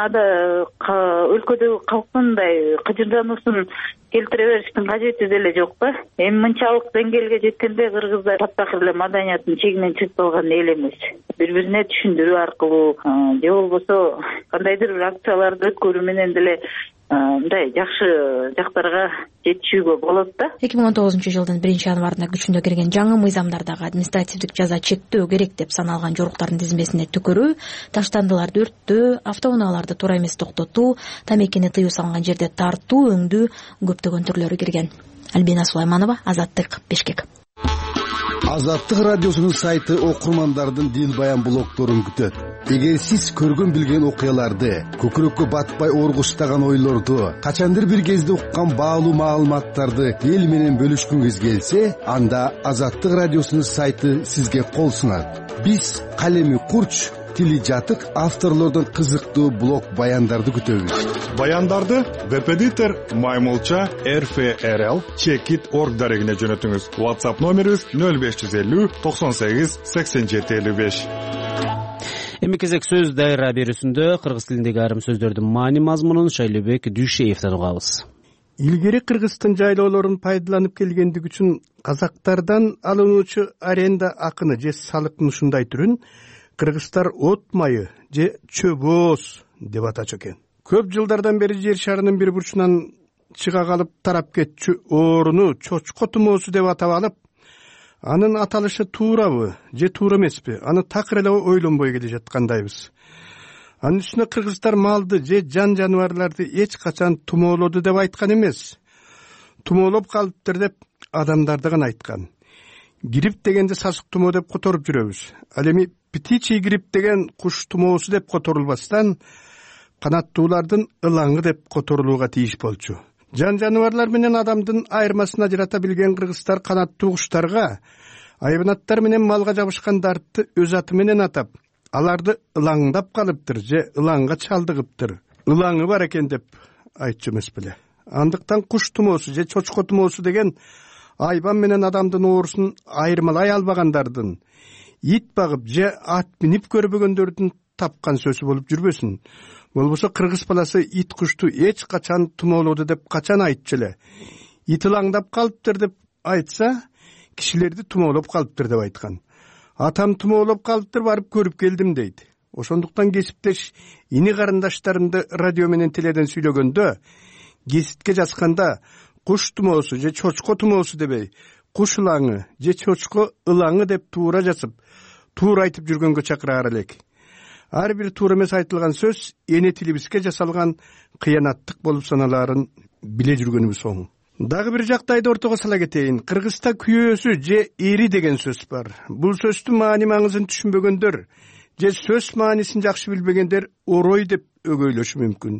өлкөдөгү калктын мындай кыжырдануусун келтире бериштин кажети деле жок да. Эми мынчалык деңгээлге жеткенде кыргыздар таптакыр эле маданиятын чегинен чыгып калган эл эмес. Бири-бирине түшүндүрүү аркылуу же болбосо кандайдыр бир акцияларды өткөрүү менен деле мындай жакшы жактарга жетишүүгө болот да. 2019-жылдын 1-январында күчүнө кирген жаңы мыйзамдардагы административдик жаза чектөө керек деп саналган жоруктардын тизмесине түкүрүү, таштандыларды өрттөө, автоунааларды туура эмес токтотуу, тамекини тыюу салынган жерде тартуу, өңдүү көптөгөн түрлөрү кирген. Альбина Сулайманова, Азаттык, Бишкек. Азаттык радиосунун сайты окурмандардын дин баян блогдорун күтөт. Эгер сиз көргөн билген окуяларды, көкүрөккө батпай оргуштаган ойлорду, качандыр бир кезде уккан баалуу маалыматтарды эл менен бөлүшкүңүз келсе, анда Азаттык радиосунун сайты сизге кол сунат. Биз калеми курч, тили жатык авторлордон кызыктуу блог баяндарды күтөбүз. Баяндарды Веб-эдитор Маймулча RFRL Checkit.org дарегине жөнөтүңүз. WhatsApp номерибиз 0550 98 87 55. Эми кезек сөз дайра берүүсүндө кыргыз тилиндеги айрым сөздөрдүн маани мазмунун Шайлебек Дүйшеевден угабыз. Илгери Кыргызстан жайлоолорун пайдаланып келгендиги үчүн казактардан алынуучу аренда акыны же салыктын ушундай түрүн кыргыздар от майы же чөбөз деп атачу экен. Көп жылдардан бери жер шарынын бир бурчунан чыга калып тарап кетчү ооруну чочко тумоосу деп атап алып, анын аталышы туурабы же туура эмеспи? Аны такыр эле ойлонбой келе жаткандайбыз. Анын үстүнө кыргыздар малды же жан жаныбарларды эч качан тумоолоду деп айткан эмес. Тумоолоп калыптыр деп адамдарды гана айткан. Грипп дегенде сасык тумоо деп которуп жүрөбүз. Ал эми птичий грипп деген куш тумоосу деп которулбастан канаттуулардын ылаңы деп которулууга тийиш болчу. Жан жаныбарлар менен адамдын айырмасын ажырата билген кыргыздар канаттуу куштарга айбанаттар менен малга жабышкандарды өз аты менен атап, аларды ылаңдап калыптыр же ылаңга чалдыгыптыр. Ылаңы бар экен деп айтчу эмес беле. Андыктан куш тумоосу же чочко тумоосу деген айбан менен адамдын оорусун айырмалай албагандардын, ит багып же ат минип көрбөгөндөрдүн тапкан сөзү болуп жүрбөсүн. Болбосо кыргыз баласы ит кушту эч качан тумоолоду деп качан айтчу эле. Ит ылаңдап калыптыр деп айтса, кишилерди тумоолоп калыптыр деп айткан. Атам тумоолоп калыптыр, барып көрүп келдим дейт. Ошондуктан кесиптеш ини карындаштарымды радио менен теледен сүйлөгөндө, гезитке жазганда куш тумоосу же чочко тумоосу дебей, куш ылаңы же чочко ылаңы деп туура жазып, туура айтып жүргөнгө чакыраар элек. Ар бир туура эмес айтылган сөз эне тилибизге жасалган кыянаттык болуп саналаарын биле жүргөнүбүз оң. Дагы бир жактайды ортого сала кетейин. Кыргызда күйөөсү же эри деген сөз бар. Бул сөздүн маани маңызын түшүнбөгөндөр же сөз маанисин жакшы билбегендер орой деп өгөйлөшү мүмкүн.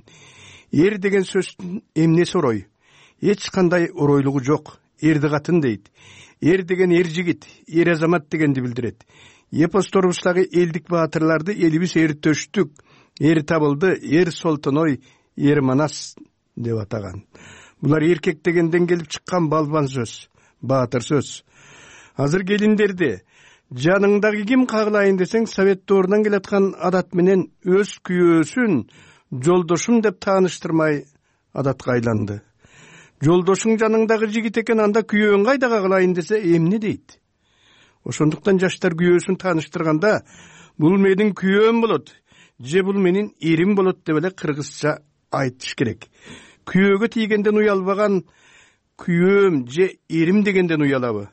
Эр деген сөздүн эмнеси орой? Эч кандай оройлугу жок. Эрди катын дейт. Эр деген эр жигит, эр азамат дегенди билдирет. Эпосторубуздагы элдик баатырларды элибиз эр төштүк, эр табылды, эр солтоной, эр манас деп атаган. Булар эркек дегенден келип чыккан балбан сөз, баатыр сөз. азыр келиндерди жаныңдагы ким кагылайын десең совет доорунан келаткан адат менен өз күйөөсүн жолдошум деп тааныштырмай адатка айланды. Жолдошуң жаныңдагы жигит экен, анда күйөөң кайда кагылайын десе эмне дейт? Ошондуктан жаштар күйөөсүн тааныштырганда бул менин күйөөм болот же бул менин эрим болот деп эле кыргызча айтыш керек. Күйөөгө тийгенден уялбаган күйөөм же эрим дегенден уялабы?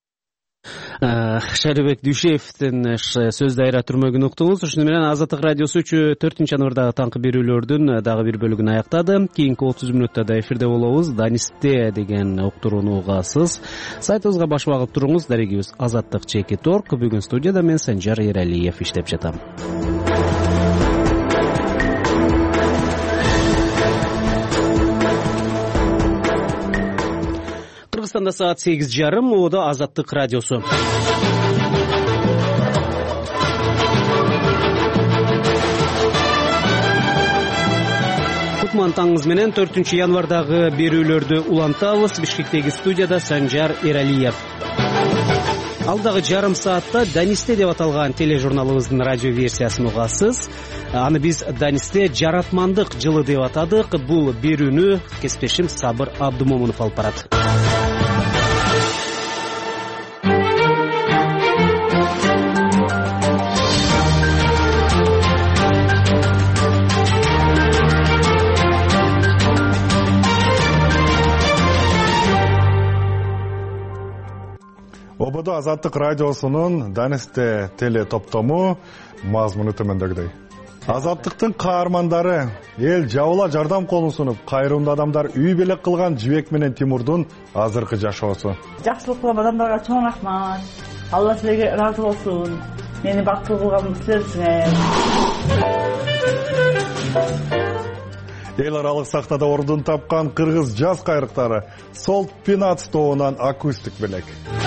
Шарибек Дүйшеевдин сөздү айра түрмөгүн уктуңуз. Ушуну менен Азаттык радиосу 4-январдагы таңкы берүүлөрдүн дагы бир бөлүгүн аяктады. Кийинки 30 мүнөттө да эфирде болобуз. Данисте деген уктурууну угасыз. Сайтыбызга баш багып туруңуз. Дарегибиз Азаттык.org. Бүгүн студияда мен Санжар Эралиев иштеп жатам. Кыргызстанда саат 8:30. Моодо Азаттык радиосу. Кутман таңыңыз менен 4-январдагы берүүлөрдү улантабыз. Бишкектеги студияда Санжар Эралиев. Алдагы жарым саатта Данисте деп аталган тележурналыбыздын радио версиясын угасыз. Аны биз Данисте жаратмандык жылы деп атадык. Бул берүүнү кесиптешим Сабыр Абдумомунов алып барат. ОБД Азаттык радиосунун Данисте теле топтому мазмуну төмөндөгүдөй. Азаттыктын каармандары эл жабыла жардам колун сунуп, кайрымдуу адамдар үй белек кылган Жибек менен Тимурдун азыркы жашоосу. Жакшылык кылган адамдарга чоң рахмат. Алла силерге ыраазы болсун. Мени бактылуу кылган силерсиңер. Эл аралык сахнада ордун тапкан кыргыз жаз кайрыктары Солт Пинат тобунан акустик белек.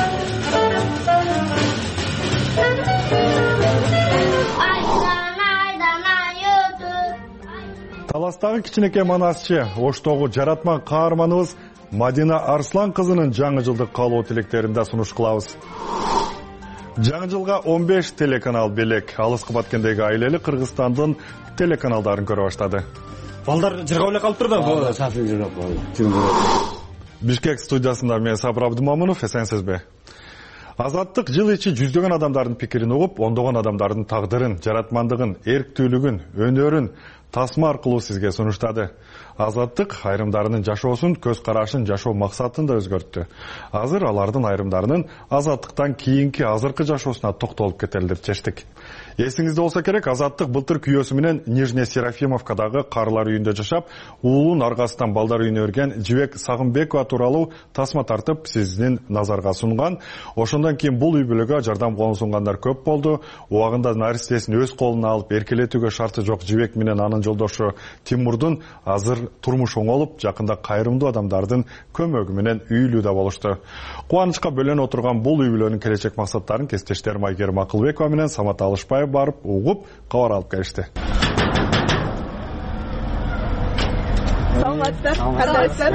Таластагы кичинекей манасчы, Оштогу жаратман каарманыбыз Мадина Арслан кызынын жаңы жылдык каалоо тилектеринде сунуш кылабыз. Жаңы жылга 15 телеканал белек. Алыскы баткендеги айлели Кыргызстандын телеканалдарын көрө баштады. Балдар жырга эле калып турду. Сафин жыргап калды. Бишкек студиясында мен Сабыр Абдумомунов, эсенсизби? Азаттык жыл ичи жүздөгөн адамдардын пикирин угуп, ондогон адамдардын тагдырын, жаратмандыгын, эрктүүлүгүн, өнөрүн тасма аркылуу сизге сунуштады. Азаттык айрымдарынын жашоосун, көз карашын, жашоо максатын да өзгөрттү. Азыр алардын айрымдарынын азаттыктан кийинки азыркы жашоосуна токтолуп кетели деп чечтик. Эсиңизде болсо керек, Азаттык былтыр күйөөсү менен Нижне Серафимовкадагы карлар үйүндө жашап, уулун аргасынан балдар үйүнө өрген Жибек Сагынбекова тууралуу тасма тартып сиздин назарга сунган. Ошондон кийин бул үй бүлөгө жардам колун сунгандар көп болду. Убагында наристесин өз колуна алып, эркелетүүгө шарты жок Жибек менен анын жолдошу Тимурдун азыр турмуш оңолуп, жакында кайрымдуу адамдардын көмөгү менен үйлүүдө болушту. Кубанычка бөлөнүп отурган бул үй бүлөнүн келечек максаттарын кесиптештерим Айгерим Акылбекова менен Самат Алышбаев барып, угуп, кабар алып келишти. Саламатсыздар. Кандайсыздар?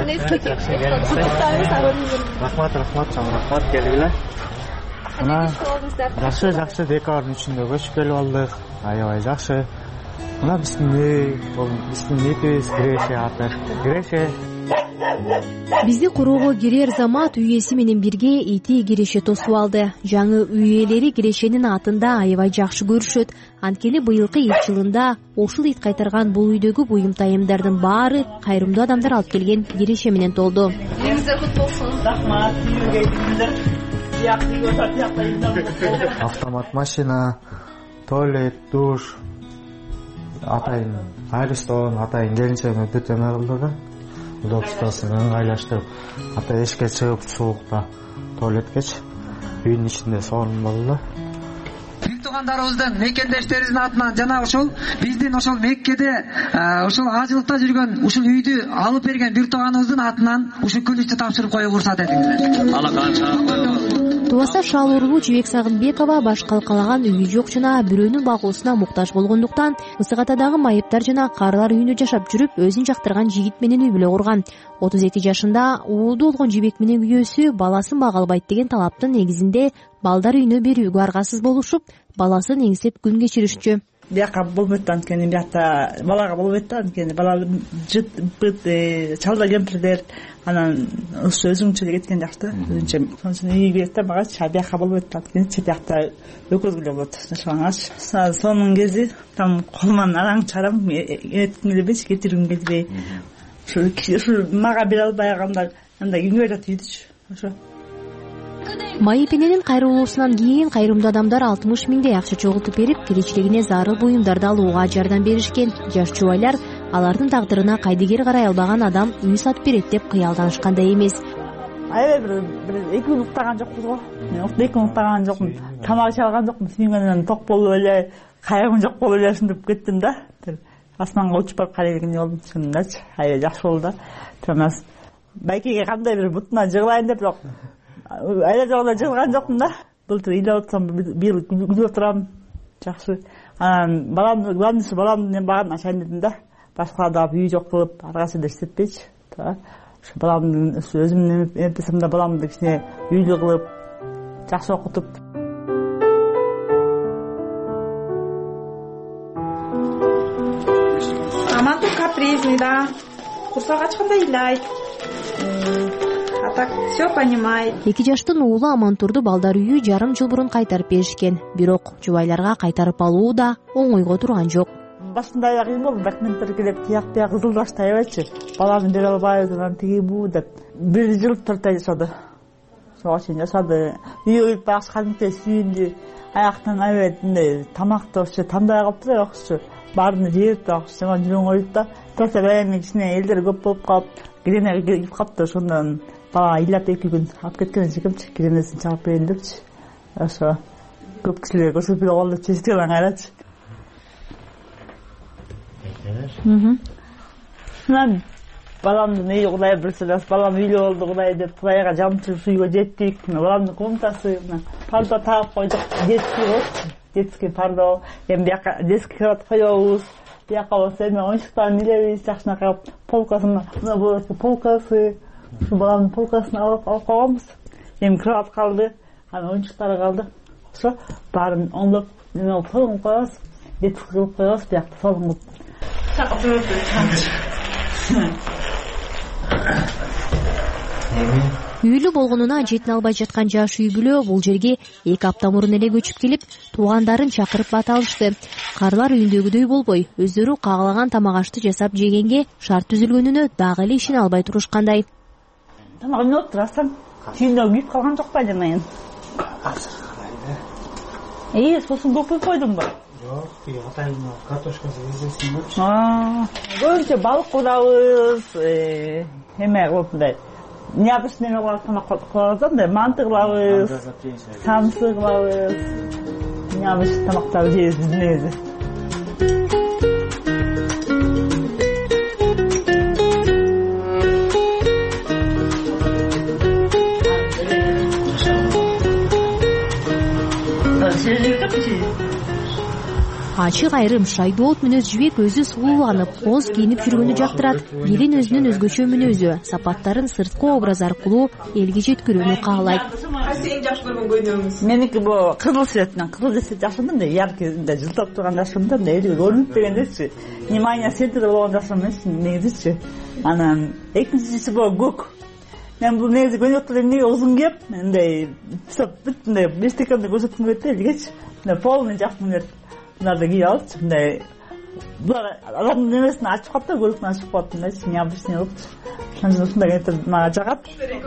Рахмат, рахмат, келгиле. Мына жакшы декабрдын 3-үндө көчүп келип алдык. Аябай жакшы. Мына биздин итибиз Греше. Бизди куроого кирер замат үй ээси менен бирге ити Греше тосуп алды. Жаңы үй ээлери Грешенин атында аябай жакшы көрүшөт. Анткени быйылкы ит жылында ушул ит кайтарган бул үйдөгү буюм тайымдардын баары кайрымдуу адамдар алып келген Греше менен толду. Үйүңүздөр кут болсун. Рахмат. Автомат машина, туалет, душ, атайын Айлстон, атайын келинчегим өтө жамагылды да. Удобствосын ыңгайлаштырып, ата эшикке чыгып суукта туалеткечи үйдүн ичинде сонун болду. туугандарыбыздын мекендештерибиздин атынан жана ошол биздин ошол Меккеде ошол ажылыкта жүргөн ушул үйдү алып берген бир тууганыбыздын атынан ушул күлүштү тапшырып коюуга уруксат этиңиздер. Тубаса шал уурулуу Жибек Сагынбекова баш калкалаган үйү жок жана бирөөнүн багуусуна муктаж болгондуктан Ысык-Атадагы майыптар жана карылар үйүндө жашап жүрүп, өзүн жактырган жигит менен үй бүлө курган. 32 жашында уулду болгон Жибек менен күйөөсү баласын бага албайт деген талаптын негизинде балдар үйүнө берүүгө аргасыз болушуп, баласын эңсеп күн кечиришчү. Бияка болбойт да, анткени биякта балага болбойт да, анткени бала жыт быт чалда кемпирдер анан өзүңчө кеткен жакшы, өзүнчө. Ошон үчүн үй керек да багачы, бияка болбойт да, анткени биякта экөөбүз эле болот жашагангач. Сонун кези там колуман араң чарам этким келбейчи, кетиргим келбей. Ушу мага бере албай калганда андай кимге берет үйдүчү. Ошо Майып эненин кайрылуусунан кийин кайрымдуу адамдар 60 миңдей акча чогултуп берип, киречилигине зарыл буюмдарды алууга жардам беришкен. Жаш жубайлар алардын тагдырына кайдыгер карай албаган адам үй сатып берет деп кыялданышкандай эмес. Аябай бир 2 күн уктаган жокпуз го. Мен 2 күн уктаган жокмун. Тамак иче алган жокмун. Сүйүнгөндөн ток болуп эле, кайгым жок болуп эле ушинтип кеттим да. Асманга учуп барып карайдыгын болдум, чынындачы. Аябай жакшы болду да. Томас байкеге кандай бир бутуна жыгылайын деп бирок айла жогунда жыгылган жокмун да. Былтыр ыйлап отсам, быйыл күлүп турам. Жакшы. Анан баламды багын ачайын дедим да. Башкаларда үй жок кылып, аргасы да иштетпейчи. Ошо баламды өзүмдүн эмтесем да баламды кичине үйлүү кылып, жакшы окутуп. Амантур капризный, да. Курсак ачканда ыйлайт. А так все понимает. 2 жаштын уулу Амантурду балдар үйү жарым жыл мурун кайтарып беришкен. Бирок жубайларга кайтарып алуу да оңойго турган жок. Башында аябай кыйын болду, документтер келип, тияк кызылдашты аябайчы. Баланы бере албайбыз, анан тиги бу деп. 1 жыл 4 ай жашады. Ошого чейин жашады. Үйгө келип баш калмыктай сүйүндү. Аяктан аябай тамакты вообще тандай калыптыр акчы. Баарын жеп акчы жана жүрөң ойт да. Просто эми кичине элдер көп болуп калып, кирене келип калыптыр. Ошондон бала ыйлап 2 күн алып кеткен жекемчи, киренесин чыгып берейин депчи. Ошо көп кишилер көрсөтпөй калды, чечтен кайрачы. Мен баламдын үйү Кудай билсе, балам үйлүү болду Кудай деп Кудайга жамчылып сүйгө жеттик. Баламдын комнатасы парда тагып койдук, детский парда. Эми бияка детский кровать коебуз. Бияка болсо эми оюнчуктарын илебиз, жакшынакай полкасын, мына болот полкасы. Ушу баламдын полкасын алып койгонбуз. Эми кровать калды, анан оюнчуктары калды. Ошо баарын оңдоп, солуңуп коебуз, детский кылып коебуз, биякта солуңуп. Үйлүү болгонуна жете албай жаткан жаш үй бүлө бул жерге 2 апта мурун эле көчүп келип, туугандарын чакырып бат алышты. Карлар үйүндөгүдөй болбой, өздөрү каалаган тамак ашты жасап жегенге шарт түзүлгөнүнө дагы эле ишине албай турушкандай. Тамак эмне турасың? Түйүндө күйүп калган жок ба жанайын? Сосын көп койдуңбу? Жок, атайын картошкасы кездесин болчу. Көбүнчө балык курабыз, эме кылып необычный тамак кылабыз да, манты кылабыз, самсы кылабыз, необычный тамактарды жейбиз биздин өзү. Ачык айрым шайдоот мүнөз Жибек өзү сулууланып, коз кийинип жүргөнү жактырат. Келин өзүнүн өзгөчө мүнөзү, сапаттарын сырткы образ аркылуу элге жеткирүүнү каалайт. Сен жакшы көргөн көйнөгүңүз? Меники бу кызыл цветинен, кызыл десе жакшымын да, яркий жылтап турган жакшымын да, элге көрүнүп дегендечи. Внимание центрде болгон жакшым эмес, негизичи. Анан экинчиси бу көк. Мен бул негизи көйнөктөр эмнеге узун кийип, мындай бүтүндөй бештекемди көрсөткүм келет элгечи. Полный жакмын деп. Bunlarda giy alıp, bunlar adamın nemesini açıp kattı, görüntünü açıp kattı, neabычный oluptu. Şunun üstünde getirdim, bana çakat.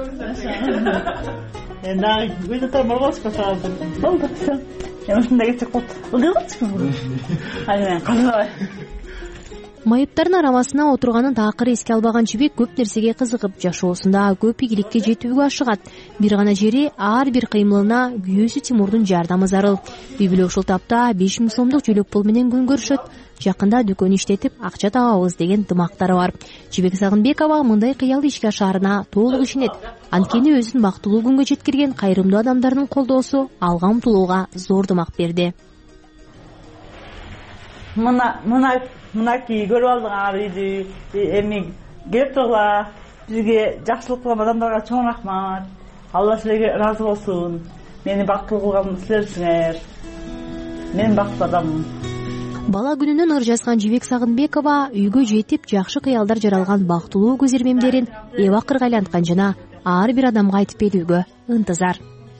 Daha göynekler barbaçka sağladım. Oldu, sen. Üstünde geçecek kattı. Bu kızı çıkın bunu. Hadi ben, kalın. Майыптардын арамасына отурганын такыр эске албаган жибек көп нерсеге кызыгып, жашоосунда көп ийгиликке жетүүгө ашыгат. Бир гана жери ар бир кыймылына күйөөсү Тимурдун жардамы зарыл. Үй бүлө ушул тапта 5000 сомдук жөлөк пул менен күн көрүшөт. Жакында дүкөн иштетип акча табабыз деген дымактары бар. Жибек Сагынбекова мындай кыялды ишке ашаарына толук ишенет. Анткени өзүн бактылуу күнгө жеткирген кайрымдуу адамдардын колдоосу алга умтулууга зор дымак берди. Мынакей көрүп алдыңар үйдү, эми келип тургула. Бизге жакшылык кылган адамдарга чоң рахмат. Алла силерге ыраазы болсун. Мени бактылуу кылган силерсиңер. Мен бактылуу адаммын. Бала күнүнөн ыр жазган Жибек Сагынбекова үйгө жетип жакшы кыялдар жаралган бактылуу көз ирмемдерин эбакырга айланткан жана ар бир адамга айтып берүүгө ынтызар.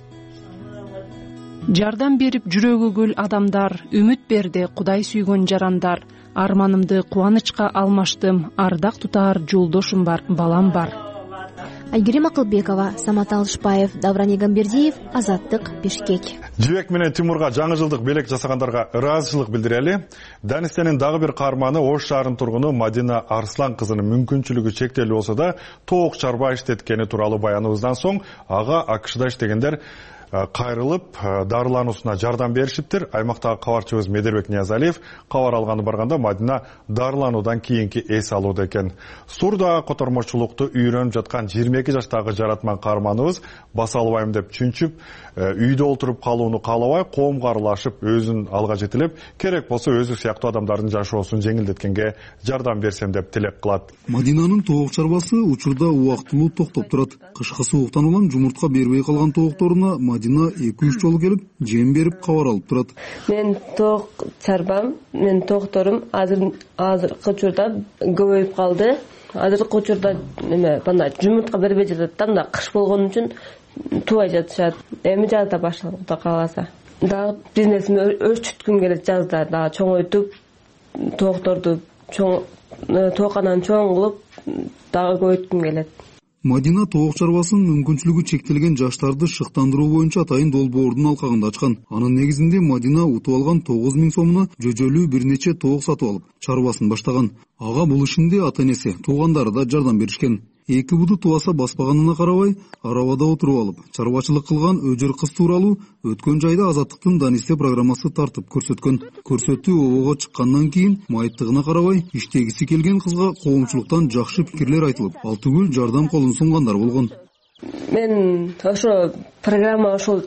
Жардам берип жүрөгү гүл адамдар, үмүт берди Кудай сүйгөн жарандар. Арманымды кубанычка алмаштым, ардак тутаар жолдошум бар, балам бар. Айгерим Акылбекова, Самат Алышбаев, Давран Егамбердиев, Азаттык, Бишкек. Жибек менен Тимурга жаңы жылдык белек жасагандарга ыраазычылык билдирели. Данистенин дагы бир каарманы Ош шаарынын тургуну Мадина Арслан кызынын мүмкүнчүлүгү чектелүү болсо да тоок чарба иштеткени тууралуу баяныбыздан соң ага АКШда иштегендер кайрылып дарылануусуна жардам беришиптир. Аймактагы кабарчыбыз Медербек Ниязалиев кабар алганы барганда Мадина дарылануудан кийинки эс алууда экен. Сурда котормочулукту үйрөнүп жаткан 22 жаштагы жаратман каарманыбыз баса албайм деп чүнчүп, үйдө олтуруп калууну каалабай, коомго аралашып, өзүн алга жетелеп, керек болсо өзү сыяктуу адамдардын жашоосун жеңилдеткенге жардам берсем деп тилек кылат. Мадинанын тоок чарбасы учурда убактылуу токтоп турат. Кышкы сууктан улам жумуртка бербей калган тоокторуна Мадина 2-3 жолу келип, жем берип кабар алып турат. Мен тоок чарбам, мен тоокторум азыркы учурда көбөйүп калды. Азыркы учурда бана жумуртка бербей жатат да, кыш болгон үчүн тубай жатышат. Эми жазда башталып Кудай кааласа. Дагы бизнесимди өрчүткүм келет жазда, дагы чоңойтуп, тоокторду тоокананы чоң кылып, дагы көбөйткүм келет. Мадина тоок чарбасынын мүмкүнчүлүгү чектелген жаштарды шыктандыруу боюнча атайын долбоордун алкагында ачкан. Анын негизинде Мадина утуп алган 9000 сомуна жөжөлүү бир нече тоок сатып алып, чарбасын баштаган. Ага бул ишинде ата-энеси, туугандары да жардам беришкен. Эки буду тубаса баспаганына карабай, арабада отуруп алып, чарбачылык кылган өжөр кыз тууралуу өткөн жайда Азаттыктын Данисте программасы тартып көрсөткөн. Көрсөтүү обого чыккандан кийин майыптыгына карабай, иштегиси келген кызга коомчулуктан жакшы пикирлер айтылып, ал түгүл жардам колун сунгандар болгон. Мен ошо программа ошол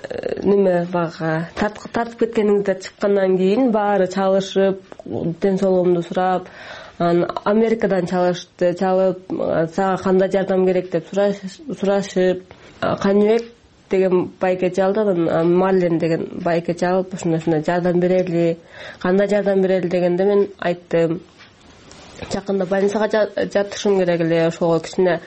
бага тартып кеткениңизде чыккандан кийин баары чалышып, ден соолугумду сурап, Америкадан чалышты, чалып, сага кандай жардам керек деп сурашып, Каныбек деген байке чалды, Марлен деген байке чалып, ушундай жардам берели, кандай жардам берели дегенде мен айттым. Жакында больницага жатышым керек эле, ошого кичине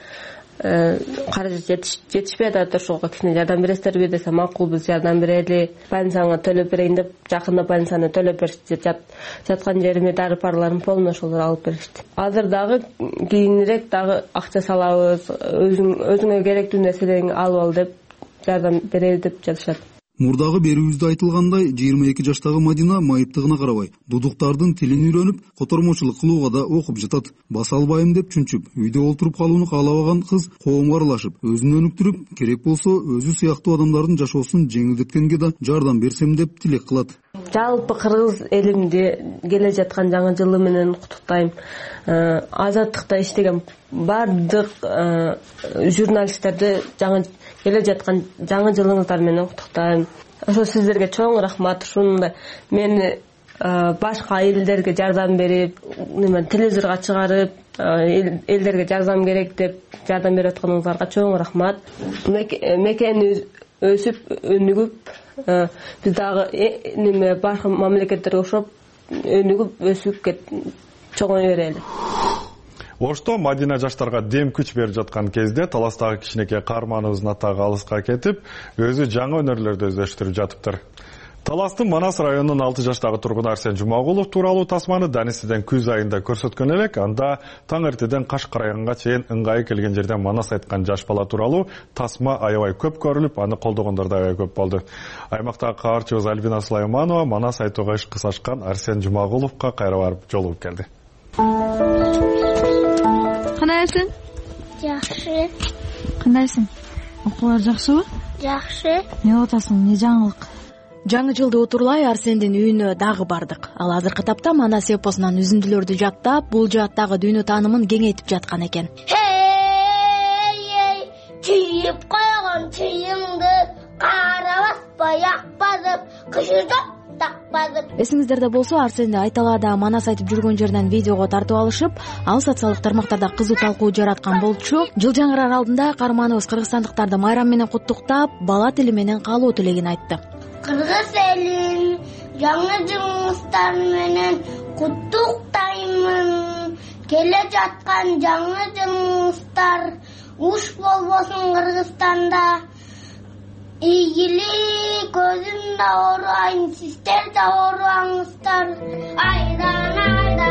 каражат жетишпей атат, ошого кичине жардам бересиздерби десе, макул, биз жардам берели, больницаңа төлөп берейин деп, жакында больницаны төлөп беришти. Жаткан жериме дары парларын полный ошолор алып беришти. Азыр дагы кийинирээк дагы акча салабыз, өзүңө керектүү нерселерин алып ал деп жардам берели деп жатышат. Мурдагы берүүбүздө айтылгандай, 22 жаштагы Мадина майыптыгына карабай, дудуктардын тилин үйрөнүп, котормочулук кылууга да окуп жатат. Баса албайм деп чүнчүп, үйдө олтуруп калууну каалабаган кыз коомго аралашып, өзүн өнүктүрүп, керек болсо өзү сыяктуу адамдардын жашоосун жеңилдеткенге да жардам берсем деп тилек кылат. Жалпы кыргыз элимди келе жаткан жаңы жылы менен куттуктайм. Азаттыкта иштеген бардык журналисттерди келе жаткан жаңы жылыңыздар менен куттуктайм. Ошо сиздерге чоң рахмат. Ушундай мени башка элдерге жардам берип, телевизорго чыгарып, элдерге жардам керек деп жардам берип атканыңыздарга чоң рахмат. Мекени өсүп, өнүгүп, биз дагы башка мамлекеттерге окшоп өнүгүп, өсүп чоңое берели. Ошто Мадина жаштарга дем күч берип жаткан кезде таластагы кичинекей каарманыбыздын атагы алыска кетип, өзү жаңы өнөрлөрдү өздөштүрүп жатыптыр. Таластын Манас районунун 6 жаштагы тургуну Арсен Жумагулов тууралуу тасманы Данистеден күз айында көрсөткөн элек. Анда таң эртеден каш карайганга чейин ыңгайы келген жерден Манас айткан жаш бала тууралуу тасма аябай көп көрүлүп, аны колдогондор да аябай көп болду. Аймактагы кабарчыбыз Альбина Сулайманова Манас айтууга иш кысашкан Арсен Жумагуловго кайра барып жолугуп келди. кандайсың? Жакшы. Кандайсың? Окуулар жакшыбы? Жакшы. Эмне кылып атасың? Эмне жаңылык? Жаңы жылды утурлай Арсендин үйүнө дагы бардык. Ал азыркы тапта Манас эпосунан үзүндүлөрдү жаттап, бул жааттагы дүйнө таанымын кеңейтип жаткан экен. Чийип койгон чыйыңды кара баспай акпазып, кышырдап такпазып. Эсиңиздерде болсо, Арсенди Айталаада Манас айтып жүргөн жерден видеого тартып алышып, ал социалдык тармактарда кызуу талкуу жараткан болчу. Жыл жаңырар алдында каарманыбыз кыргызстандыктарды майрам менен куттуктап, бала тили менен каалоо тилегин айтты. Кыргыз элин жаңы жылыңыздар менен куттуктаймын. Келе жаткан жаңы жылыңыздар уш болбосун Кыргызстанда. Ийгилик көзүмдө оорубайм, сиздер да оорубаңыздар. Айдан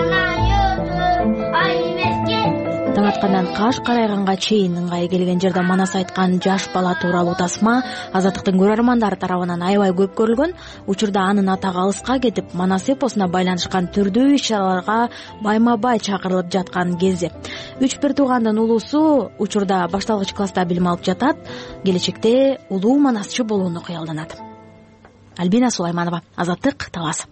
ай эмеске. Таң аткандан каш карайганга чейин ыңгайы келген жерде Манас айткан жаш бала тууралуу тасма Азаттыктын көрөрмандары тарабынан аябай көп көрүлгөн. Учурда анын атагы алыска кетип, Манас эпосуна байланышкан түрдүү иш-чараларга байма-бай чакырылып жаткан кези. 3 туугандын улуусу учурда башталгыч класста билим алып жатат. Келечекте улуу манасчы болууну кыялданат. Альбина Сулайманова, Азаттык, Талас.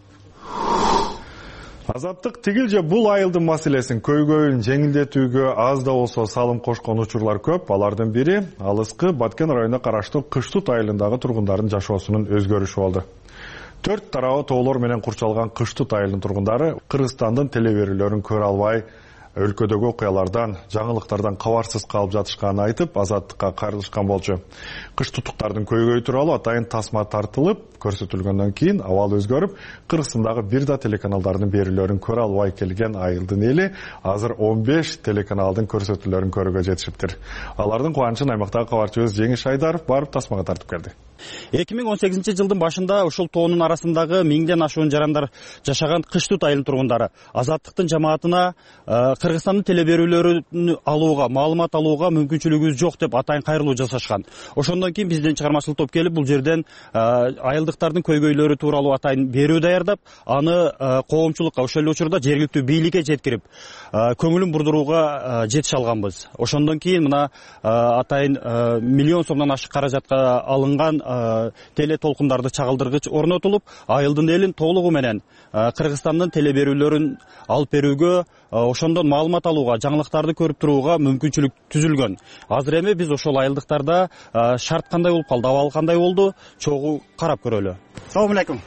Азаттык тигил же бул айылдын маселесин көйгөйүн жеңилдетүүгө аз да болсо салым кошкон учурлар көп. Алардын бири алыскы Баткен районуна караштуу Кыштут айылындагы тургундардын жашоосунун өзгөрүшү болду. 4 тарабы тоолор менен курчалган Кыштут айылынын тургундары Кыргызстандын телеберүүлөрүн көрө албай, өлкөдөгү окуялардан, жаңылыктардан кабарсыз калып жатышканын айтып, Азаттыкка кайрылышкан болчу. Кыштуттуктардын көйгөйү тууралуу атайын тасма тартылып, көрсөтүлгөндөн кийин абал өзгөрүп, Кыргызстандагы бир да телеканалдардын берүүлөрүн көрө албай келген айылдын эли азыр 15 телеканалдын көрсөтүүлөрүн көрүүгө жетишиптир. Алардын кубанычын аймактагы кабарчыбыз Жеңиш Айдаров барып тасмага тартып келди. 2018-жылдын башында ушул тоонун арасындагы 1000ден ашуун жарандар жашаган Кыштут айылынын тургундары Азаттыктын жамаатына Кыргызстандын телеберүүлөрүн алууга, маалымат алууга мүмкүнчүлүгүбүз жок деп атайын кайрылуу жасашкан. Ошондон кийин бизден чыгармачылык топ келип, бул жерден айылдыктардын көйгөйлөрү тууралуу атайын берүү даярдап, аны коомчулукка, ошол эле учурда жергиликтүү бийликке жеткирип, көңүлүн бурдурууга жетише алганбыз. Ошондон кийин мына атайын миллион сомдон ашык каражатка алынган теле толкундарды чагылдыргыч орнотулуп, айылдын элин толугу менен Кыргызстандын телеберүүлөрүн алып берүүгө, ошондон маалымат алууга, жаңылыктарды көрүп турууга мүмкүнчүлүк түзүлгөн. Азыр эми биз ошол айылдыктарда шарт кандай болуп калды, абал кандай болду, чогуу карап көрөлү. Салам алейкум.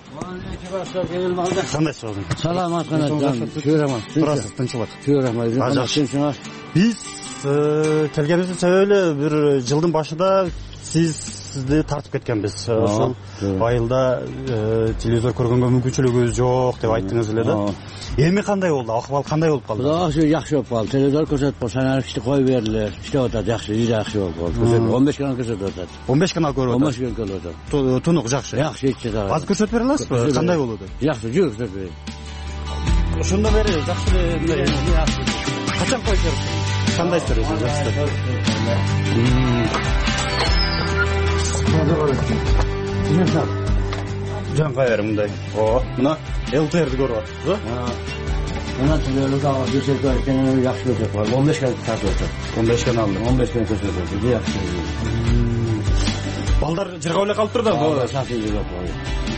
Кандайсыз? Саламатсыздар. Турасыз, тынчыбык. Тынчыбык. Биз келгенибиздин себеби бир жылдын башында сизди тартып кеткенбиз. Ошол айылда телевизор көргөнгө мүмкүнчүлүгүбүз жок деп айттыңыз эле да. Эми кандай болду? Акыбал кандай болуп калды? Жакшы болуп калды. Телевизор көрсөтүп койсоңар ишти кой берилер. Иштеп атат, жакшы болуп калды. 15 канал көрсөтүп атат. 15 канал көрүп атат. 15 канал көрүп атат. Тунук жакшы. Жакшы ичти да. Азыр көрсөтүп бере аласызбы? Кандай болду? Жакшы, жүрүп көрсөтүп берейин. Ошондо бери жакшы. Качан койсоңуз? Кандай көрөсүз? Жан кайыр мындай. Мына ЛТРди көрүп атасыз, Мына телевизор дагы көрсөтүп экен, жакшы көрсөтүп калды. 15 канал тартып атат. 15 канал көрсөтүп атат. Жакшы. Балдар жыргап эле калыптыр да. Сафий жыргап калды.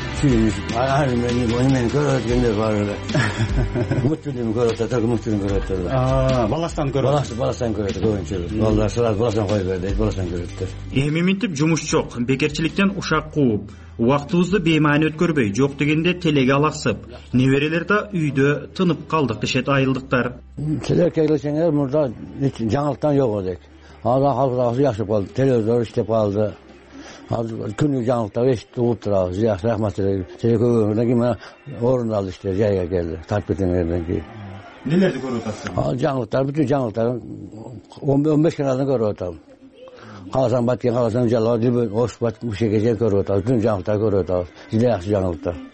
Мен көрөт экен бар эле. Муттун көрөт атат, муттун көрөт атат. Баластан көрөт. Баластан көрөт көбүнчө. Балдар сразу баластан кой берди, баластан көрөттөр. Эми минтип жумуш жок, бекерчиликтен ушак кууп, убактыбызды беймаани өткөрбөй, жок дегенде телеге алаксып, неберелер да үйдө тынып калдык дешет айылдыктар. Телеге келсеңер, мурда жаңылыктан жок элек. Азыр калды, жакшы болду. Телевизор иштеп калды. Күнү жаңылыктар эшитип угуп турабыз. Жакшы, рахмат эле. Телекөгөндөн кийин орун алды иште, жайга келди. Тартып кеткенден кийин. Нелерди көрүп атасыз? Жаңылыктар, бүтүн жаңылыктар 15 каналдан көрүп атам. Каласаң Баткен, каласаң Жалал, Ош, Бушеге көрүп атабыз. Бүтүн жаңылыктар көрүп атабыз. Жакшы жаңылыктар.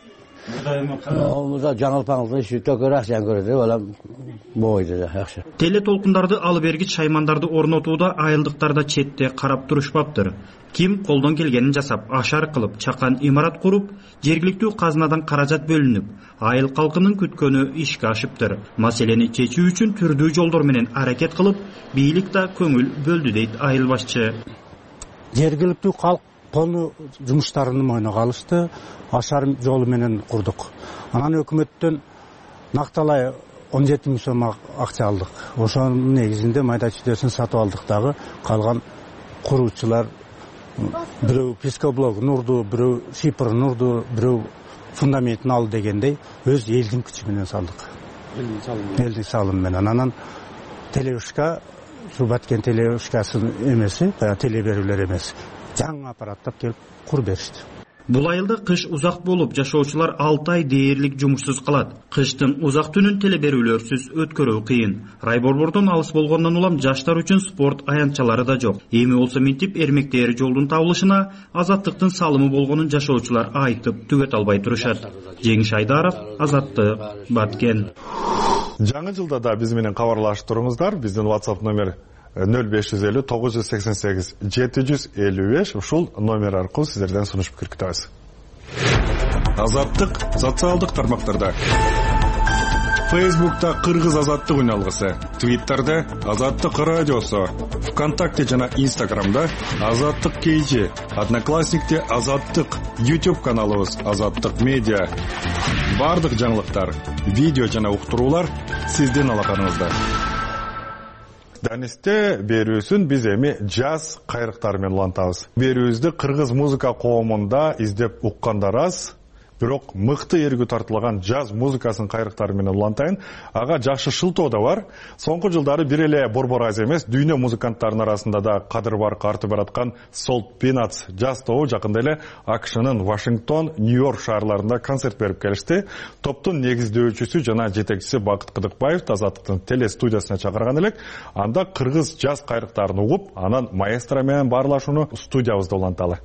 Мурда жаңылпаңызды иши төкөрөк жан көрөдү, бала бойду да жакшы. Теле толкундарды алып бергич шаймандарды орнотууда айылдыктар да четте карап турушпаптыр. Ким колдон келгенин жасап, ашар кылып, чакан имарат куруп, жергиликтүү казынадан каражат бөлүнүп, айыл калкынын күткөнү ишке ашыптыр. Маселени чечүү үчүн түрдүү жолдор менен аракет кылып, бийлик да көңүл бөлдү дейт айыл башчы. Жергиликтүү калк кону жумуштарын мойнуга алышты, ашар жолу менен курдук. Анан өкмөттөн накталай 17 миң сом акча алдык. Ошонун негизинде майда чүйдөсүн сатып алдык дагы, калган куруучулар бирөө пескоблогун урду, бирөө шипрын урду, бирөө фундаментин ал дегендей өз элдин күчү менен салдык. Элдин салымы менен. Анан телеушка, Баткен телеушкасынын эмеси, теле берүүлөр эмес, жаңы аппараттап келип кур беришти. Бул айылда кыш узак болуп, жашоочулар 6 ай дээрлик жумушсуз калат. Кыштын узак түнүн теле берүүлөрсүз өткөрүү кыйын. Райборбордон алыс болгондон улам жаштар үчүн спорт аянтчалары да жок. Эми болсо минтип эрмектери жолдун табылышына Азаттыктын салымы болгонун жашоочулар айтып түгөт албай турушат. Жеңиш Айдаров, Азаттык, Баткен. Жаңы жылда да биз менен кабарлашып туруңуздар. Биздин WhatsApp номер 0550 988 755. Ушул номер аркылуу сиздерден сунуш пикир күтөбүз. Азаттык социалдык тармактарда. Facebook'ta Кыргыз Азаттык үналгысы, Twitter'da Азаттык радиосу, ВКонтакте жана Instagram'da Азаттык KG, Одноклассникте Азаттык, YouTube каналыбыз Азаттык Медиа. Бардык жаңылыктар, видео жана уктуруулар сиздин алаканыңызда. Данисте берүүсүн биз эми джаз кайрыктары менен улантабыз. Берүүбүздү кыргыз музыка коомунда издеп уккандар аз, бирок мыкты эргүү тартылган джаз музыкасынын кайрыктары менен улантайын. Ага жакшы шылтоо да бар. Соңку жылдары бир эле борбор аз эмес, дүйнө музыканттарынын арасында да кадыр барк артып бараткан Salt Peanuts джаз тобу жакында эле АКШнын Вашингтон, Нью-Йорк шаарларында концерт берип келишти. Топтун негиздөөчүсү жана жетекчиси Бакыт Кыдыкбаев Азаттыктын теле студиясына чакырган элек. Анда кыргыз джаз кайрыктарын угуп, анан маэстро менен баарлашууну студиябызда уланталы.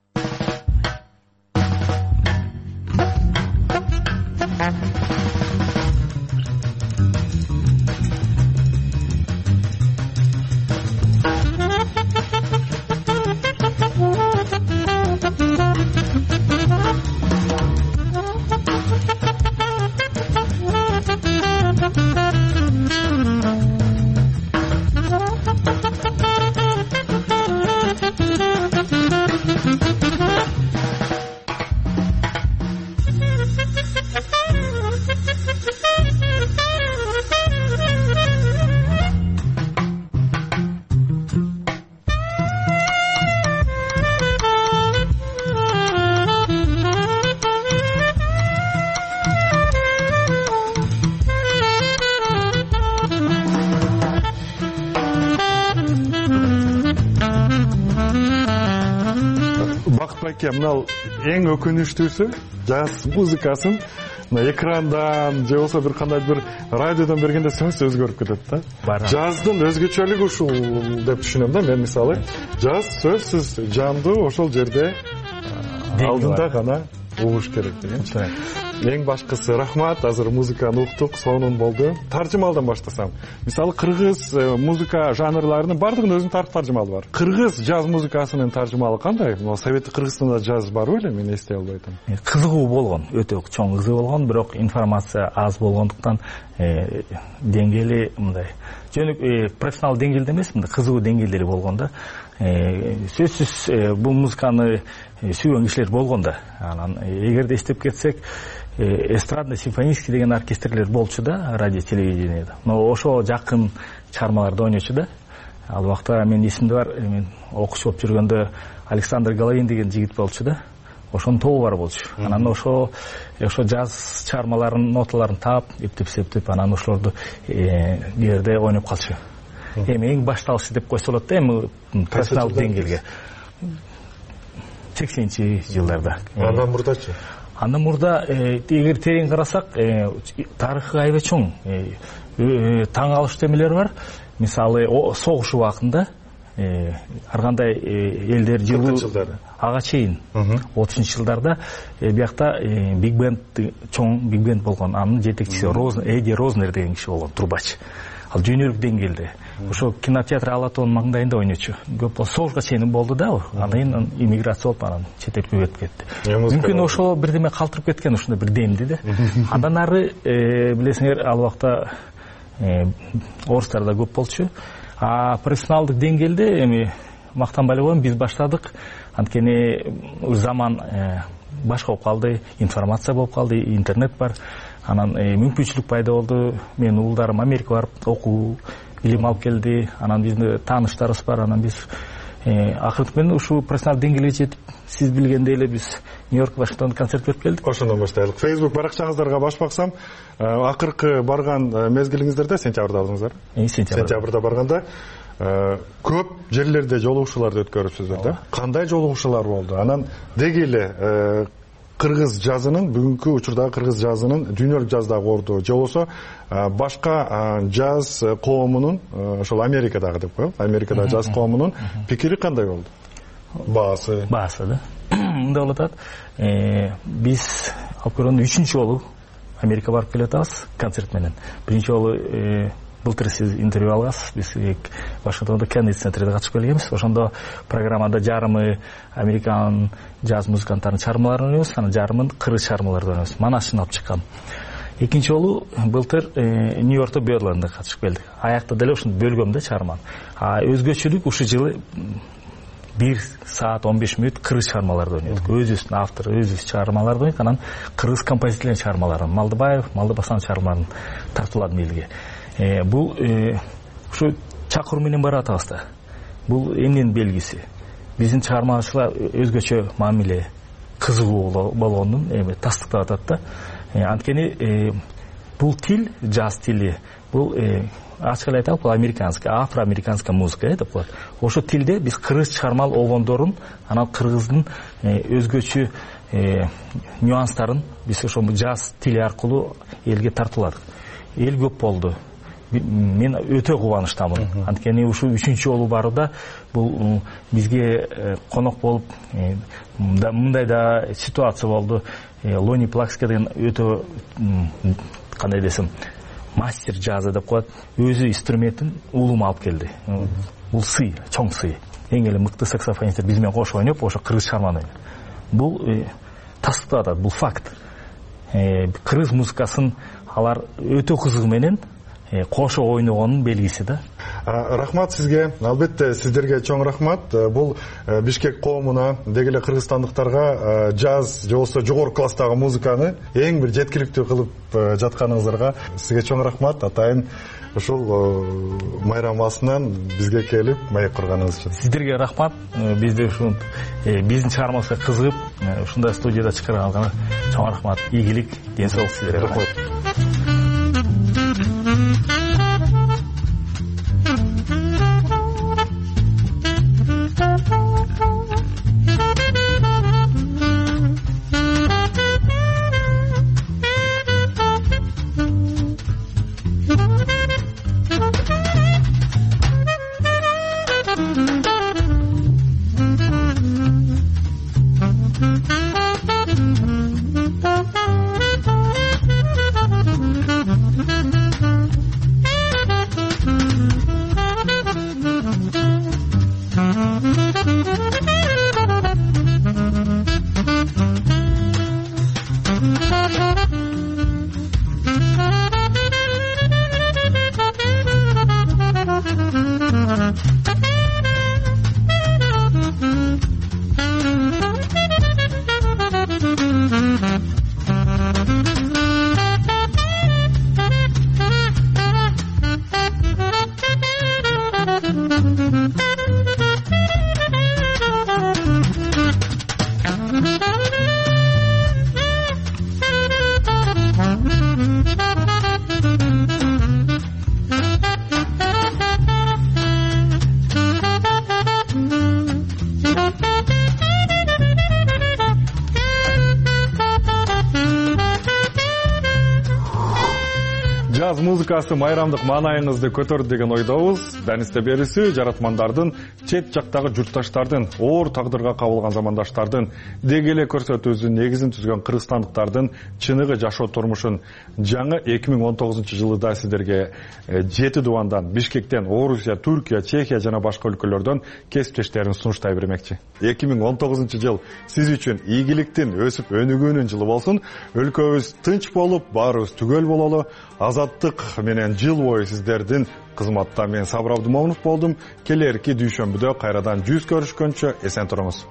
Мынау эң өкүнүчтүүсү джаз музыкасын экрандан же болсо бир кандай бир радиодон бергенде сөзсүз өзгөрүп кетет да. Джаздын өзгөчөлүгү ушул деп түшүнөм да. Мен мисалы джаз сөзсүз жандуу ошол жерде алдында гана угуш керек дегенчи. Эң башкысы рахмат, азыр музыканы уктук, сонун болду. Таржымалдан баштасам. Мисалы кыргыз музыка жанрларынын бардыгынын өзүнүн таржымалы бар. Кыргыз джаз музыкасынын таржымалы кандай? Советтик Кыргызстанда джаз бар беле, мен эстей албай атам. Кызыгуу болгон, өтө чоң кызыгуу болгон, бирок информация аз болгондуктан деңгээли мындай жөнүк профессионал деңгээлде эмес, мындай кызыгуу деңгээлдери болгон да. Сөзсүз бул музыканы сүйгөн кишилер болгон да. Анан эгерде эстеп кетсек, эстрадно-симфонический деген оркестрлер болчу да радио телевидениеде. Но ошо жакын чыгармаларда ойночу да. Ал убакта менин эсимде бар, мен окуучу болуп жүргөндө Александр Головин деген жигит болчу да. Ошонун тобу бар болчу. Анан ошо джаз чыгармаларынын ноталарын таап, эптеп, анан ошолорду жерде ойноп калчу. Эми эң башталышы деп койсо болот да, эми профессионалдык деңгээлге 80-жылдарда. Андан мурдачы? Андан мурда эгер терең карасак, тарыхы аябай чоң. Таң алыштуу эмелер бар. Мисалы, согуш убагында ар кандай элдер жылуу ага чейин 30-жылдарда биякта биг бенд, чоң биг бенд болгон. Анын жетекчиси Эдди Рознер деген киши болгон, трубач. Ал дүйнөлүк деңгээлде ошо кинотеатр Алатоонун маңдайында ойночу. Көп согушка чейин болду да. Андан кийин иммиграция болуп анан чет элге өтүп кетти. Мүмкүн ошо бирдеме калтырып кеткен, ушундай бир демди да. Андан ары билесиңер, ал убакта орустар да көп болчу. Профессионалдык деңгээлде эми мактанбай эле коеюн, биз баштадык. Анткени заман башка болуп калды, информация болуп калды, интернет бар. Анан мүмкүнчүлүк пайда болду. Менин уулдарым Америкага барып окуу, билим алып келди. Анан биздин тааныштарыбыз бар. Анан биз акыркы менен ушу профессионалдык деңгээлге жетип, сиз билгендей эле биз Нью-Йорк, Вашингтондо концерт берип келдик. Ошондон баштайлык. Facebook баракчаңыздарга баш баксам, акыркы барган мезгилиңиздерде сентябрда алдыңыздар. Сентябрда барганда көп жерлерде жолугушууларды өткөрүпсүздөр да. Кандай жолугушуулар болду? Анан деги эле кыргыз жазынын, бүгүнкү учурдагы кыргыз жазынын дүйнөлүк жаздагы орду же болбосо башка жаз коомунун, ошол Америкадагы деп коелу, Америкадагы жаз коомунун пикири кандай болду? Баасы да. Мындай болуп атат. Биз алып көргөндө 3-чү жолу Америкага барып келатабыз концерт менен. Биринчи жолу былтыр сиз интервью алгансыз, биз Вашингтондо Кеннеди центрде катышып келгенбиз. Ошондо программада жарымы Американын жаз музыканттарынын чыгармаларын ойнойбуз, анан жарымын кыргыз чыгармаларды ойнойбуз. Манашын алып чыккан. Экинчи жолу былтыр Нью-Йоркто Берландда катышып келдик. Аякта деле ушуну бөлгөм да чыгарманы. Өзгөчөлүк ушул жылы 1 саат 15 мүнөт кыргыз чыгармаларды ойнойдук. Өзүбүздүн автор, өзүбүз чыгармаларды ойнойдук, анан кыргыз композиторлордун чыгармаларын, Малдыбаев, Малдыбасанов чыгармаларын тартууладым элге. Бул ушу чакыруу менен барып атабыз да. Бул эмненин белгиси? Биздин чыгармачылар өзгөчө мамиле, кызыгуу болгондун тастыктап атат да. Анткени бул тил, жаз тили, бул ачык эле айталы, бул американский, афроамериканская музыка деп коет. Ошо тилде биз кыргыз чыгармал болгондорун, анан кыргыздын өзгөчө нюанстарын биз ошо жаз тили аркылуу элге тартууладык. Эл көп болду. Мен өтө кубанычтамын. Анткени ушу 3-чү жолу барууда бул бизге конок болуп, мындай да ситуация болду. Лони Плакский деген өтө кандай десем, мастер жазы деп коет. Өзү инструментин улум алып келди. Бул сый, чоң сый. Эң эле мыкты саксофонисттер биз менен кошо ойноп, ошо кыргыз чыгарманы ойнойт. Бул тастыктап атат, бул факт. Кыргыз музыкасын алар өтө кызыгы менен кошо ойногонун белгиси да. Рахмат сизге. Албетте сиздерге чоң рахмат. Бул Бишкек коомуна, деги эле кыргызстандыктарга жаз же болбосо жогорку класстагы музыканы эң бир жеткиликтүү кылып жатканыңыздарга сизге чоң рахмат. Атайын ушул майрам асынан бизге келип маек курганыңыз үчүн. Сиздерге рахмат. Бизде ушул биздин чыгармабызга кызыгып, ушундай студияда чыгарганга чоң рахмат. Ийгилик, ден соолук сиздерге. Рахмат. Жаз музыкасы майрамдык маанайыңызды көтөрдү деген ойдобуз. Данисте берүүсү жаратмандардын, чет жактагы журтташтардын, оор тагдырга кабылган замандаштардын, деги эле көрсөтүүбүздүн негизин түзгөн кыргызстандыктардын чыныгы жашоо турмушун жаңы 2019-жылда сиздерге 7 дубандан, Бишкектен, Орусия, Түркия, Чехия жана башка өлкөлөрдөн кесиптештерин сунуштай бермекчи. 2019-жыл сиз үчүн ийгиликтин, өсүп өнүгүүнүн жылы болсун. Өлкөбүз тынч болуп, баарыбыз түгөл бололу. Азаттык менен жыл бою сиздердин кызматта мен Сабыр Абдымомунов болдум. Келерки дүйшөмбүдө кайрадан жүз көрүшкөнчө эсен туруңуз.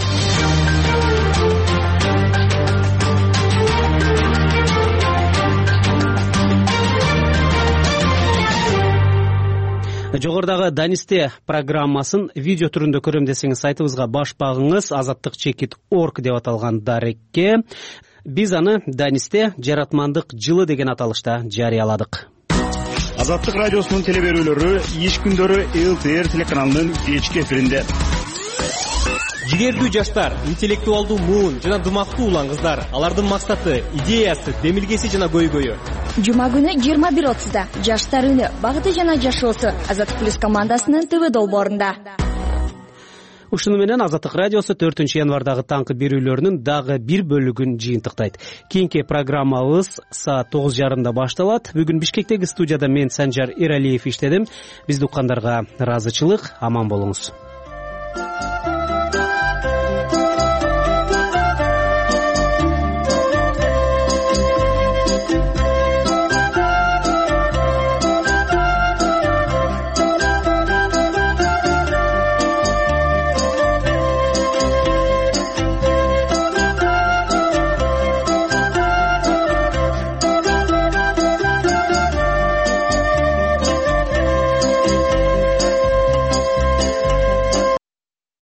Жогорудагы Данисте программасын видео түрүндө көрөм десеңиз сайтыбызга баш багыңыз azattik.org деп аталган дарекке. Биз аны Данисте жаратмандык жылы деген аталышта жарыяладык. Азаттык радиосунун телеберүүлөрү иш күндөрү ЛТР телеканалынын кечки эфиринде. Жигердүү жаштар, интеллектуалдуу муун жана дымактуу улан кыздар, алардын максаты, идеясы, демилгеси жана көйгөйү. Жума күнү 21:30-да жаштар үнү, багыты жана жашоосу Азаттык плюс командасынын ТВ долбоорунда. Ушуну менен Азаттык радиосу 4 январдагы таңкы берүүлөрүнүн дагы бир бөлүгүн жыйынтыктайт. Кийинки программабыз саат 9:30 башталат. Бүгүн Бишкектеги студияда мен Санжар Эралиев иштедим. Бизди уккандарга ыраазычылык, аман болуңуз.